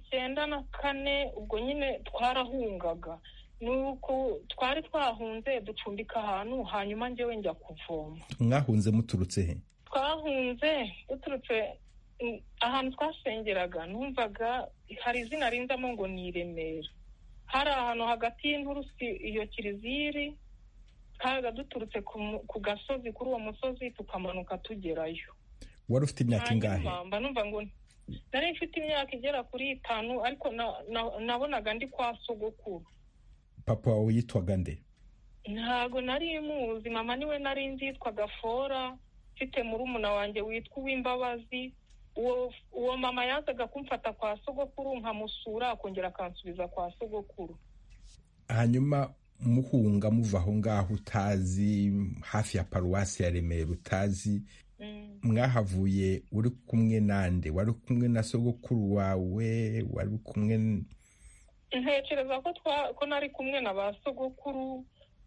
1994 ubwo nyine twarahungaga. Nuko twari twahunze ducumbika ahantu, hanyuma njyewe njya kuvoma. Mwahunze muturutse he? Twahunze duturutse ahantu twasengeraga, numvaga hari izina rinzamo ngo ni Remera. Hari ahantu hagati y'inturusi iyo kiriziri, twaga duturutse ku gasozi, kuri uwo musozi tukamanuka tugerayo. Wari ufite imyaka ingahe? Numva ngo nari mfite imyaka igera kuri 5, ariko nabonaga ndi kwa sogokuru. Papa wawe yitwaga nde? Ntago nari muzi, mama niwe nari nzi yitwaga Fora. Mfite murumuna wanjye witwa Uwimbabazi. Uwo mama yazaga kumfata kwa sogokuru nkamusura, akongera akansubiza kwa sogokuru. Hanyuma muhunga muva aho ngaho utazi, hafi ya paruwasi ya Remera utazi, mwahavuye uri kumwe nande? Wari kumwe na sogokuru wawe? Wari kumwe? Ntekereza ko nari kumwe na ba sogokuru,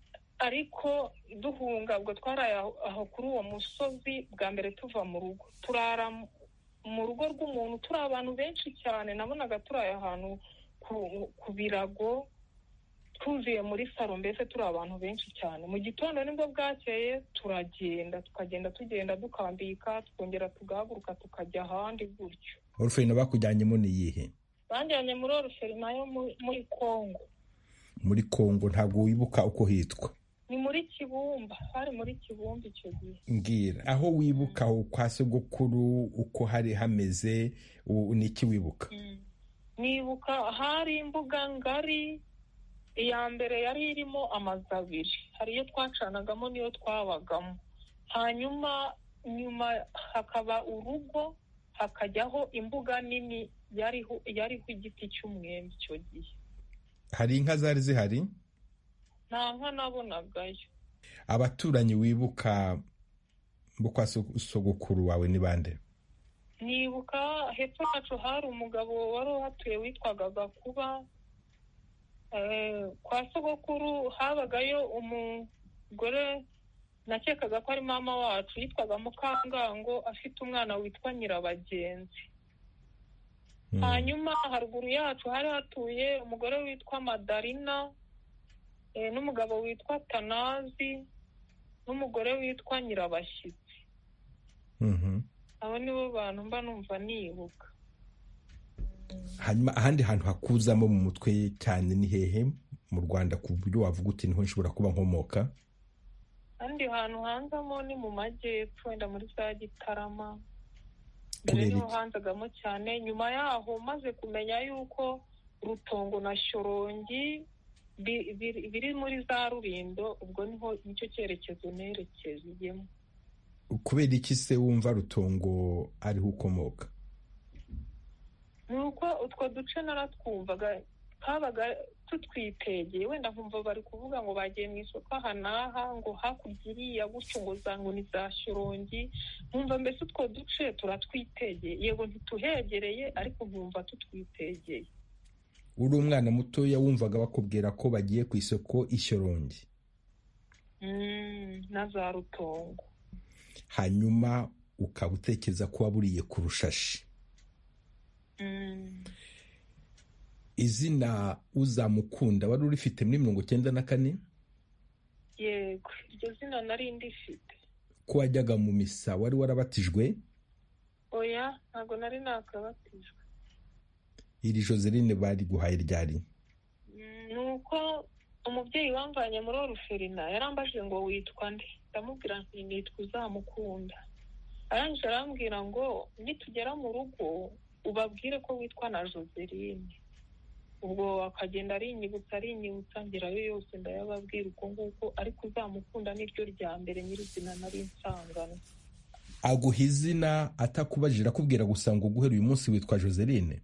ariko duhunga ubwo twaraye aho kuri uwo musozi. Bwa mbere tuva mu rugo, turara mu rugo rw'umuntu, turi abantu benshi cyane. Nabonaga turaye ahantu ku birago, tuvuye muri saro, mbese turi abantu benshi cyane. Mu gitondo nibwo bwakeye tukagenda tugenda dukambika, tukongera tugahaguruka tukajya ahandi gutyo. Orufeyina bakujyanyemo ni iyihe? Banjyanye muri Orufeyina yo muri Kongo. Muri Kongo ntabwo wibuka uko hitwa? Ni muri Kibumba, hari muri Kibumba icyo gihe. Mbwira aho wibuka kwa sogokuru uko hari hameze, niki wibuka? Nibuka hari imbuga ngari, iya mbere yari irimo amazu abiri, hari iyo twacanagamo niyo twabagamo. Hanyuma nyuma hakaba urugo, hakajyaho imbuga nini yariho igiti cy'umwembe icyo gihe. Hari inka zari zihari? Nta nka nabonagayo. Abaturanyi wibuka bo kwa sogokuru wawe ni bande? Nibuka hepfo yacu hari umugabo wari uhatuye witwaga Gakuba. Kwa sogokuru habagayo umugore nakekaga ko ari mama wacu, yitwaga Mukangango, afite umwana witwa Nyirabagenzi. Hanyuma haruguru yacu hari hatuye umugore witwa Madarina, n'umugabo witwa Tanazi, n'umugore witwa Nyirabashyitsi. Abo nibo bantu mba numva nibuka. Hanyuma ahandi hantu hakuzamo mu mutwe cyane ni hehe mu Rwanda, ku buryo wavuga uti niho nshobora kuba nkomoka? Ahandi hantu hanzamo ni mu majyepfo, wenda muri za Gitarama. Mbere niho hanzagamo cyane. Nyuma yaho maze kumenya yuko Rutongo na Shyorongi biri muri za Rulindo, ubwo nicyo cyerekezo nerekezeyemo. Kubera iki se wumva Rutongo ariho ukomoka? Nuko utwo duce naratwumvaga, twabaga tutwitegeye, wenda nkumva bari kuvuga ngo bagiye mu isoko aha n'aha, ngo hakurya iriya gutyo ngo zango ni za Shyorongi. Nkumva mbese utwo duce turatwitegeye, yego ntituhegereye, ariko nkumva tutwitegeye. Uri umwana mutoya wumvaga bakubwira ko bagiye ku isoko i Shyorongi? Na za Rutongo. Hanyuma ukaba utekereza ko waburiye ku Rushashi? izina Uzamukunda wari urifite muri 1994? Yego, iryo zina nari ndifite. Ko wajyaga mu misa wari warabatijwe? Oya, ntabwo nari nakabatijwe. Iri Joseline bari guhaye ryari? Nuko umubyeyi wamvanye muri oruferina yarambajije ngo witwa nde, ndamubwira nti nitwa Uzamukunda. Arangije arambwira ngo nitugera mu rugo ubabwire ko witwa na Joseline. Ubwo akagenda arinyibutsa ngerayo yose ndayababwira uko nguko, ariko Uzamukunda niryo rya mbere nyirizina nari nsangana. Aguha izina atakubajira akubwira gusa ngo guhera uyu munsi witwa Joseline?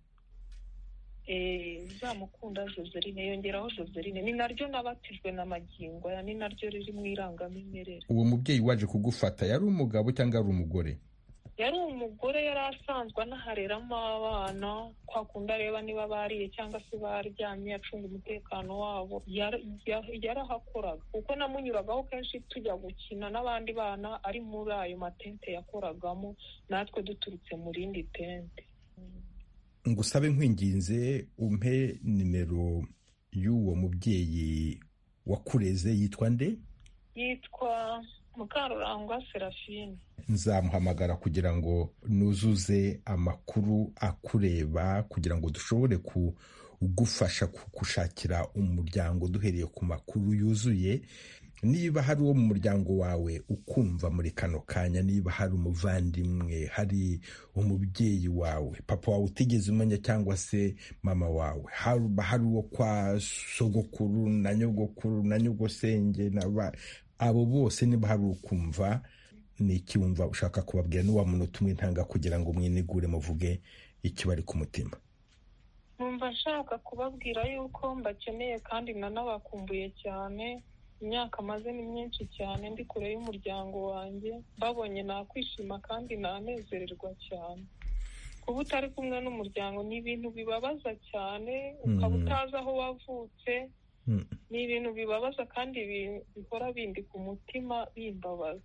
Uzamukunda Joseline, yongeraho Joseline. Ni naryo nabatijwe na magingo aya, ni naryo riri mu irangamimerere. Uwo mubyeyi waje kugufata yari umugabo cyangwa ari umugore? Yari umugore, yari asanzwe anahareramo abana, kwa kundi areba niba bariye cyangwa se baryamye, acunga umutekano wabo. Yarahakoraga kuko namunyuragaho kenshi tujya gukina n'abandi bana, ari muri ayo matente yakoragamo, natwe duturutse mu rindi tente. Ngusabe nkwinginze umpe nimero y'uwo mubyeyi wakureze, yitwa nde? Yitwa Mukarurangwa Serafine. Nzamuhamagara kugira ngo nuzuze amakuru akureba, kugira ngo dushobore kugufasha kugushakira umuryango duhereye ku makuru yuzuye. Niba hari uwo mu muryango wawe ukumva muri kano kanya, niba hari umuvandimwe, hari umubyeyi wawe, papa wawe utigeze umenya cyangwa se mama wawe, hari uwo kwa sogokuru na nyogokuru na nyogosenge, abo bose niba hari ukumva n'iki wumva ushaka kubabwira, n'uwa muntu umwe ntanga kugira ngo mwinigure muvuge ikibari ku mutima. Numva nshaka kubabwira yuko mbakeneye kandi nanabakumbuye cyane. Imyaka maze ni myinshi cyane ndi kure y'umuryango wanjye, babonye nakwishima kandi nanezererwa cyane. Kuba utari kumwe n'umuryango ni ibintu bibabaza cyane, ukaba utazi aho wavutse, ni ibintu bibabaza kandi bihora bindi ku mutima bimbabaza.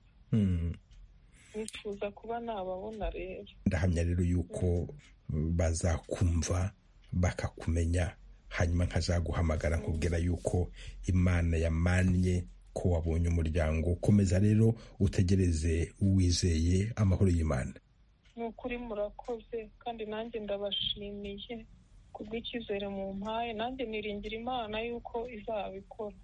Nifuza kuba nababona rero. Ndahamya rero yuko bazakumva bakakumenya, hanyuma nkazaguhamagara nkubwira yuko Imana yamannye ko wabonye umuryango. Komeza rero utegereze wizeye amahoro y'Imana. Nukuri murakoze kandi nanjye ndabashimiye kubw'icyizere mu mpaye, nanjye niringira Imana yuko izabikora.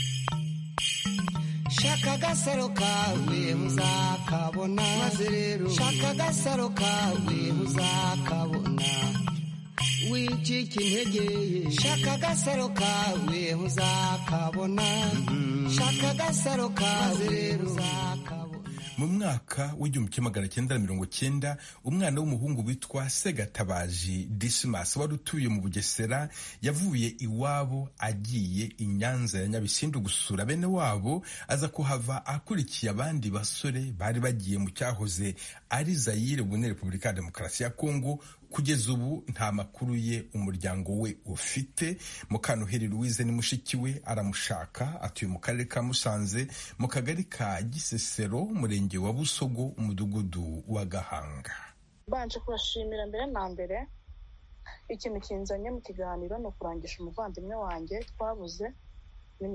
Shaka agasaro kawe muzakabona, maze rero shaka agasaro kawe muzakabona, wicika intege. Shaka agasaro kawe muzakabona, shaka agasaro kawe rero muzakabona. Mu mwaka w'1990 umwana w'umuhungu witwa Segatabazi Dismas wari utuye mu Bugesera yavuye iwabo agiye i Nyanza ya Nyabisindu gusura bene wabo, aza kuhava akurikiye abandi basore bari bagiye mu cyahoze ari Zaire ubu ni Repubulika ya Demokarasi ya Kongo. Kugeza ubu nta makuru ye umuryango we ufite. Mukantuheri Louise ni mushiki we, aramushaka, atuye mu karere ka Musanze mu kagari ka Gisesero, murenge wa Busogo, umudugudu wa Gahanga. Banje kubashimira mbere na mbere, ikintu kinzanye mu kiganiro no kurangisha umuvandimwe wanjye twabuze ni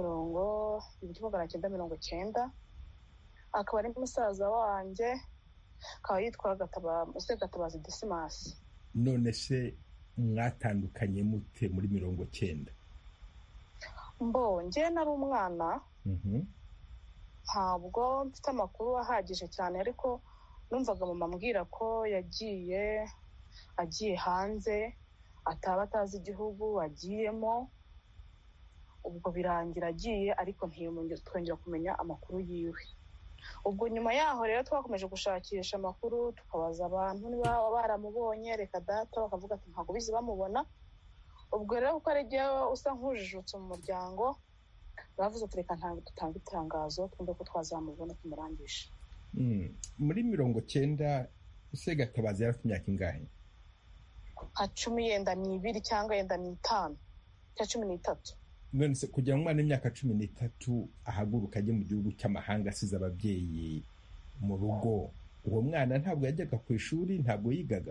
1990, akaba ari musaza wanjye, akaba yitwa Segatabazi Dismas. None se mwatandukanye mute muri 90? Njye nari umwana, ntabwo mfite amakuru ahagije cyane, ariko numvaga mama ambwira ko agiye hanze, ataba atazi igihugu agiyemo. Ubwo birangira agiye, ariko twongera kumenya amakuru yiwe. Ubwo nyuma yaho rero twakomeje gushakisha amakuru, tukabaza abantu niba baramubonye, reka data bakavuga ati ntabwo bizi bamubona. Ubwo rero kuko ari igihe usa nk'ujijutse mu muryango, bavuze ati reka dutanga itangazo twumve ko twazamubona tumurangisha. Muri 90 Segatabazi yari afite imyaka ingahe? Nka 12 cyangwa 15 cyangwa 13. None se kugira ngo umwana w'imyaka 13 ahaguruka ajye mu gihugu cy'amahanga asize ababyeyi mu rugo, uwo mwana ntabwo yajyaga ku ishuri, ntabwo yigaga?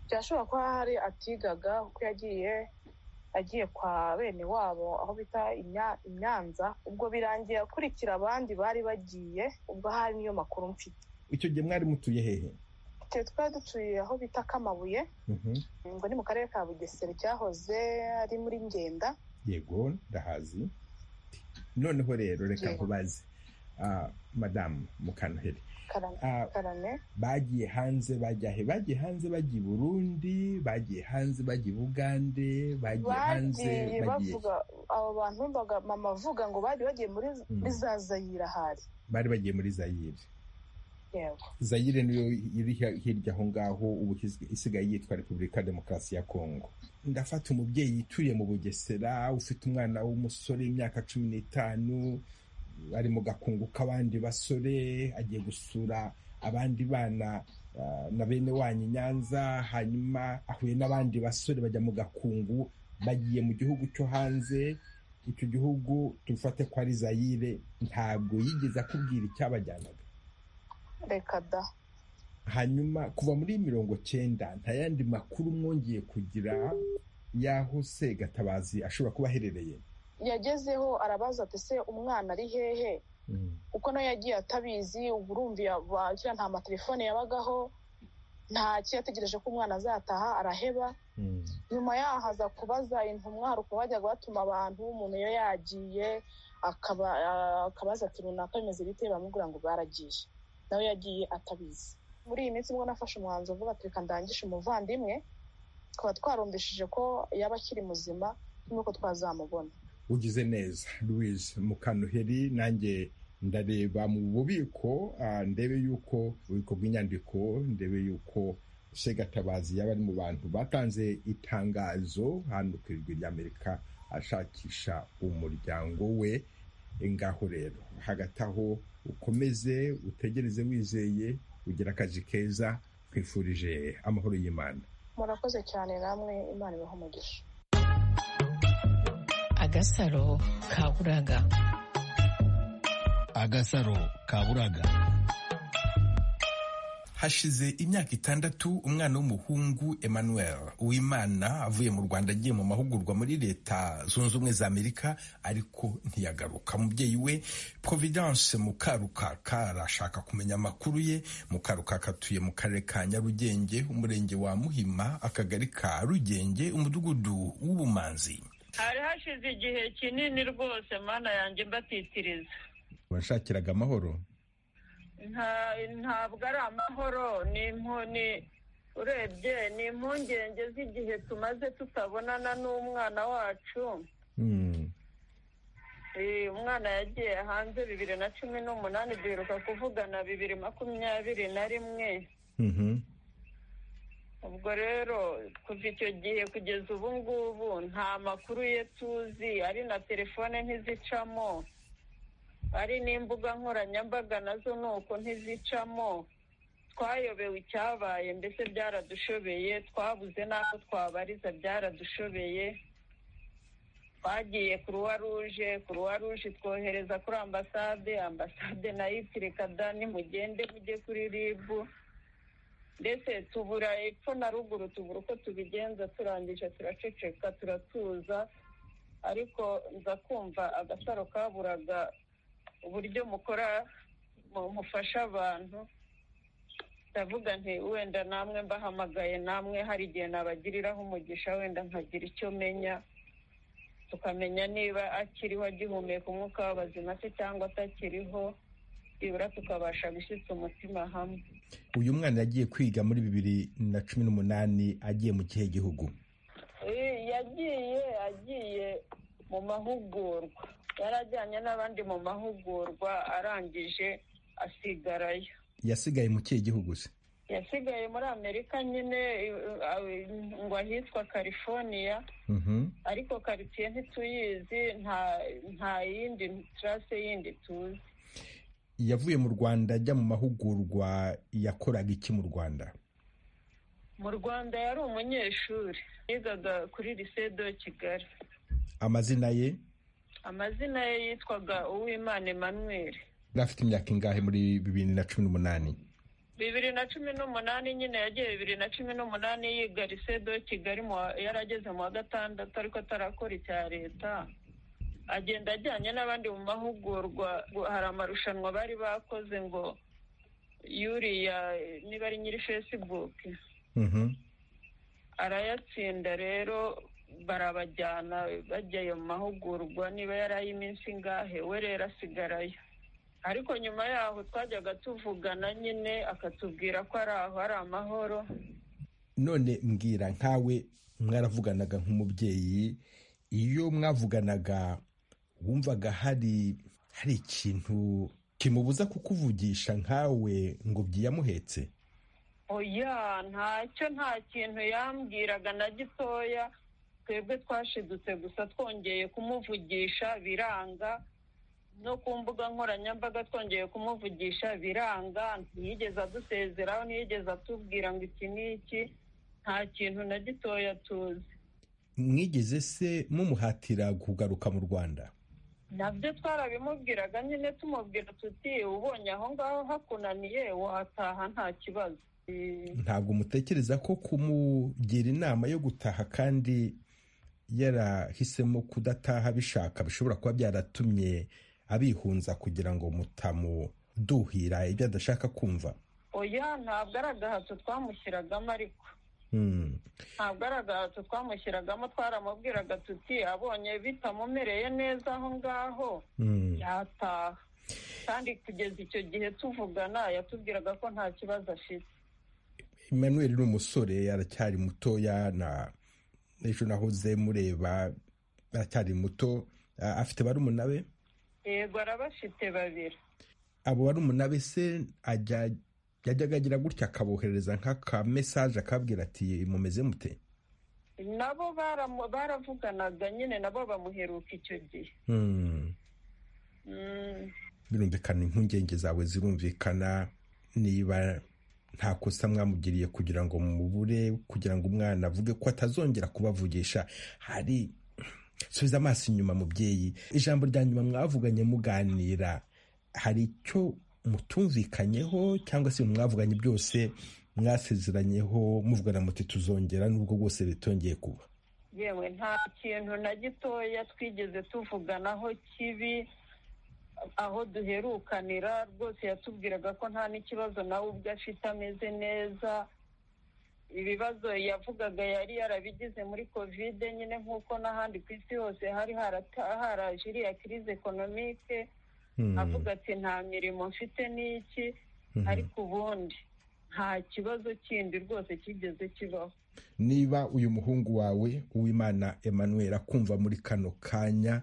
byashobora kuba hari atigaga kuko agiye kwa bene wabo aho bita Inyanza, ubwo birangiye akurikira abandi bari bagiye, ubwo hari niyo makuru mfite. Icyo gihe mwari mutuye hehe? Twari dutuye aho bita Kamabuye, ngo ni mu karere ka Bugesera, cyahoze ari muri Ngenda. Yego, ndahazi. Noneho rero reka nkubaze, Madamu Mukantuheri, Karame, bagiye hanze bajya he? Bagiye hanze bajya i Burundi, bagiye hanze bajya i Bugande, bagiye hanze bavuga abo bantu mama avuga ngo bagiye muri za Zayire ahari. Bari bagiye muri Zayire. Yego. Zayire niyo iri hirya aho ngaho ubu isigaye yitwa Repubulika Demokarasi ya Kongo. Ndafata umubyeyi utuye mu Bugesera, ufite umwana w'umusore imyaka 15, ari mu gakungu k'abandi basore, agiye gusura abandi bana na bene wanyu Nyanza, hanyuma ahuye n'abandi basore bajya mu gakungu, bagiye mu gihugu cyo hanze. Icyo gihugu tufate ko ari Zayire, ntabwo yigeze akubwira icyabajyanaga? Reka da. Hanyuma kuva muri 90 nta yandi makuru mwongeye kugira y'aho se Gatabazi ashobora kuba aherereye? Yagezeho arabaza ati se umwana ari hehe, uko nayo yagiye atabizi. Ubu urumva bakira nta matelefone yabagaho, nta cyategereje ko umwana azataha, araheba. Nyuma yahaza kubaza intumwa, hari uko bajyaga batuma abantu, umuntu iyo yagiye akabaza ati runaka bimeze bite, bamubwira ngo baragiye, nawe yagiye atabizi. Muri iyi minsi ubwo nafashe umwanzuro uvuga ati reka ndangishe umuvandimwe, tukaba twarumbishije ko yaba akiri muzima nuko twazamubona. Ugize neza Louise Mukantuheri, nanjye ndareba mu bubiko ndebe yuko ububiko bw'inyandiko, ndebe yuko se Gatabazi yaba ari mu bantu batanze itangazo hano ku Ijwi ry'Amerika ashakisha umuryango we. Ngaho rero hagati aho ukomeze utegereze wizeye, ugira akazi keza, twifurije amahoro y'Imana. Murakoze cyane namwe, Imana ibahe umugisha. Agasaro kaburaga. Agasaro kaburaga. Hashize imyaka 6 umwana w'umuhungu Emmanuel Uwimana avuye mu Rwanda agiye mu mahugurwa muri Leta Zunze Ubumwe za Amerika, ariko ntiyagaruka. Umubyeyi we Providence Mukarukaka arashaka kumenya amakuru ye. Mukarukaka atuye mu karere ka Nyarugenge, umurenge wa Muhima, akagari ka Rugenge, umudugudu w'Ubumanzi. Hari hashize igihe kinini rwose mana yanjye mbatitiriza. Washakiraga amahoro? Ntabwo ari amahoro, ni urebye ni impungenge z'igihe tumaze tutabonana n'umwana wacu. Umwana yagiye hanze 2018, duheruka kuvugana 2021. Ubwo rero kuva icyo gihe kugeza ubu ngubu nta makuru ye tuzi, ari na telefone ntizicamo, ari n'imbuga nkoranyambaga nazo nuko ntizicamo. Twayobewe icyabaye, mbese byaradushobeye, twabuze n'aho twabariza, byaradushobeye. Twagiye Croix Rouge twohereza kuri ambasade nayo iti reka da nimugende mujye kuri RIB. Mbese tubura epfo na ruguru, tubura uko tubigenza, turangije turaceceka turatuza. Ariko nza kumva Agasaro kaburaga uburyo mukora mufasha abantu. Ndavuga nti wenda namwe mbahamagaye, namwe hari igihe nabagiriraho umugisha, wenda nkagira icyo menya, tukamenya niba akiriho agihumeka umwuka w'abazima se cyangwa atakiriho, ibura tukabasha gushyitsa umutima hamwe. Uyu mwana yagiye kwiga muri 2018, agiye mu kihe gihugu? Yagiye mu mahugurwa, yarajyanye n'abandi mu mahugurwa, arangije asigarayo. Yasigaye mu kihe gihugu se? Yasigaye muri Amerika nyine, ngo ahitwa California. Ariko quartier ntituyizi, nta yindi trace yindi tuzi. Yavuye mu Rwanda ajya mu mahugurwa, yakoraga iki mu Rwanda? Mu Rwanda yari umunyeshuri, yigaga kuri Lycée de Kigali. Amazina ye? Amazina ye yitwaga Uwimana Emmanuel. Afite imyaka ingahe muri 2018? 2018 nyine yagiye 2018 yiga lisedo Kigali yarageze mu wa gatandatu ariko atarakora icya leta, agenda ajyanye n'abandi mu mahugurwa. Hari amarushanwa bari bakoze ngo yuriya niba ari nyiri Facebook arayatsinda, rero barabajyana bajyayo mu mahugurwa niba yari ay'iminsi ingahe, we rero asigarayo. Ariko nyuma yaho twajyaga tuvugana nyine akatubwira ko ari aho ari amahoro. None mbwira, nkawe mwaravuganaga nk'umubyeyi, iyo mwavuganaga wumvaga hari ikintu kimubuza kukuvugisha nkawe ngo byiyamuhetse? Oya, nta kintu yambwiraga na gitoya. Twebwe twashidutse gusa twongeye kumuvugisha biranga, no ku mbuga nkoranyambaga twongeye kumuvugisha biranga, ntiyigeze adusezeraho, ntiyigeze atubwira ngo iki n'iki, nta kintu na gitoya tuzi. Mwigeze se mumuhatira kugaruka mu Rwanda? Nabyo twarabimubwiraga nyine, tumubwira tuti ubonye aho ngaho hakunaniye wataha nta kibazo. Ntabwo mutekereza ko kumugira inama yo gutaha kandi yarahisemo kudataha bishaka bishobora kuba byaratumye abihunza kugira ngo mutamuduhira ibyo adashaka kumva? Oya, ntabwo ari agahato twamushyiragamo, ariko ntabwo ari agahato twamushyiragamo. Twaramubwiraga tuti abonye bitamumereye neza aho ngaho yataha, kandi kugeza icyo gihe tuvugana yatubwiraga ko nta kibazo afite. Emmanuel ni umusore, aracyari mutoya, na ejo nahoze mureba aracyari muto. Afite barumuna be? Yego, arabafite babiri. Abo barumuna be se yajyaga agira gutya akaboherereza nk'aka message akabwira ati mumeze mute? Nabo baravuganaga nyine, nabo bamuheruka icyo gihe. Birumvikana, impungenge zawe zirumvikana. Niba nta kosa mwamugiriye kugira ngo mubure, kugira ngo umwana avuge ko atazongera kubavugisha, subiza amaso inyuma mubyeyi. Ijambo rya nyuma mwavuganye muganira, hari icyo mutumvikanyeho cyangwa se mwavuganye byose mwasezeranyeho muvugana muti tuzongera nubwo bwose bitongeye kuba? Yewe, nta kintu na gitoya twigeze tuvuganaho kibi. Aho duherukanira rwose yatubwiraga ko nta n'ikibazo nawe ubwo afite, ameze neza. Ibibazo yavugaga yari yarabigize muri COVID nyine, nk'uko n'ahandi ku isi hose hari haraje iriya crise economique. Avuga ati nta mirimo mfite n'iki, ariko ubundi nta kibazo kindi rwose kigeze kibaho. Niba uyu muhungu wawe Uwimana Emmanuel akumva muri kano kanya,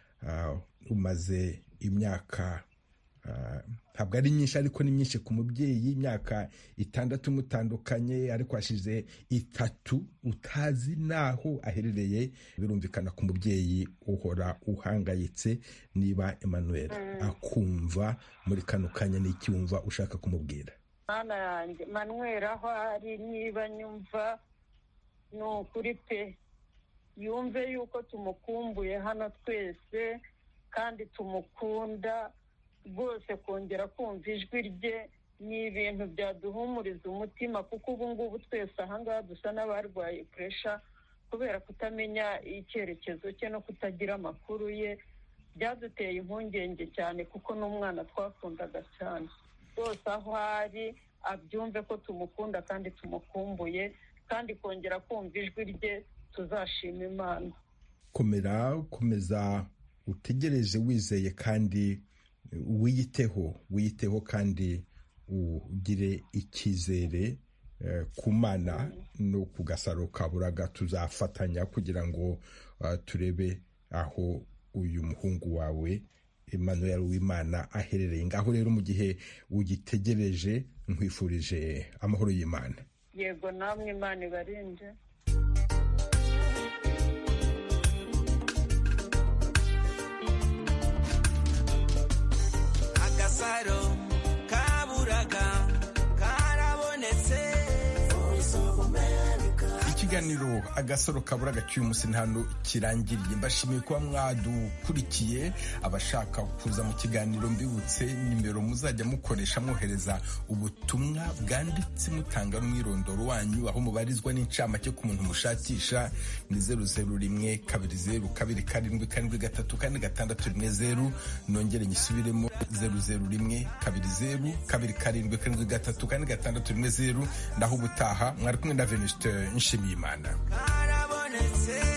umaze imyaka ntabwo ari myinshi ariko ni myinshi ku mubyeyi, imyaka 6 mutandukanye, ariko hashize 3 utazi naho aherereye. Birumvikana ku mubyeyi uhora uhangayitse. Niba Emmanuel akumva muri kano kanya, n'iki wumva ushaka kumubwira? Mana yanjye Emmanuel, aho ari, niba nyumva, ni ukuri pe, yumve yuko tumukumbuye hano twese kandi tumukunda rwose. Kongera kumva ijwi rye ni ibintu byaduhumuriza umutima, kuko ubu ngubu twese ahangaha dusa n'abarwaye pressure kubera kutamenya icyerekezo cye no kutagira amakuru ye. Byaduteye impungenge cyane kuko n'umwana twakundaga cyane. Rwose aho ari abyumve ko tumukunda kandi tumukumbuye, kandi kongera kumva ijwi rye tuzashima Imana. Komeza utegereze wizeye kandi wiyiteho kandi ugire icyizere ku Mana no ku Gasaro ka Buraga. Tuzafatanya kugira ngo turebe aho uyu muhungu wawe Emmanuel Uwimana aherereye. Ngaho rero mu gihe ugitegereje, nkwifurije amahoro y'Imana. Yego, namwe Imana ibarinde. Agasaro ka Buraga karabonetse. ikiganiro agasaro kabura gacyuye umunsi ntano kirangiriye. Mbashimiye kuba mwadukurikiye. Abashaka kuza mu kiganiro mbibutse nimero muzajya mukoresha mwohereza ubutumwa bwanditse mutanga n'umwirondoro wanyu, aho mubarizwa n'incamake ku muntu mushakisha ni 001-207-773-4 nongere nyisubiremo 001-207-773-4 ndaho ubutaha. Mwari kumwe na Venuste Nshimiyimana.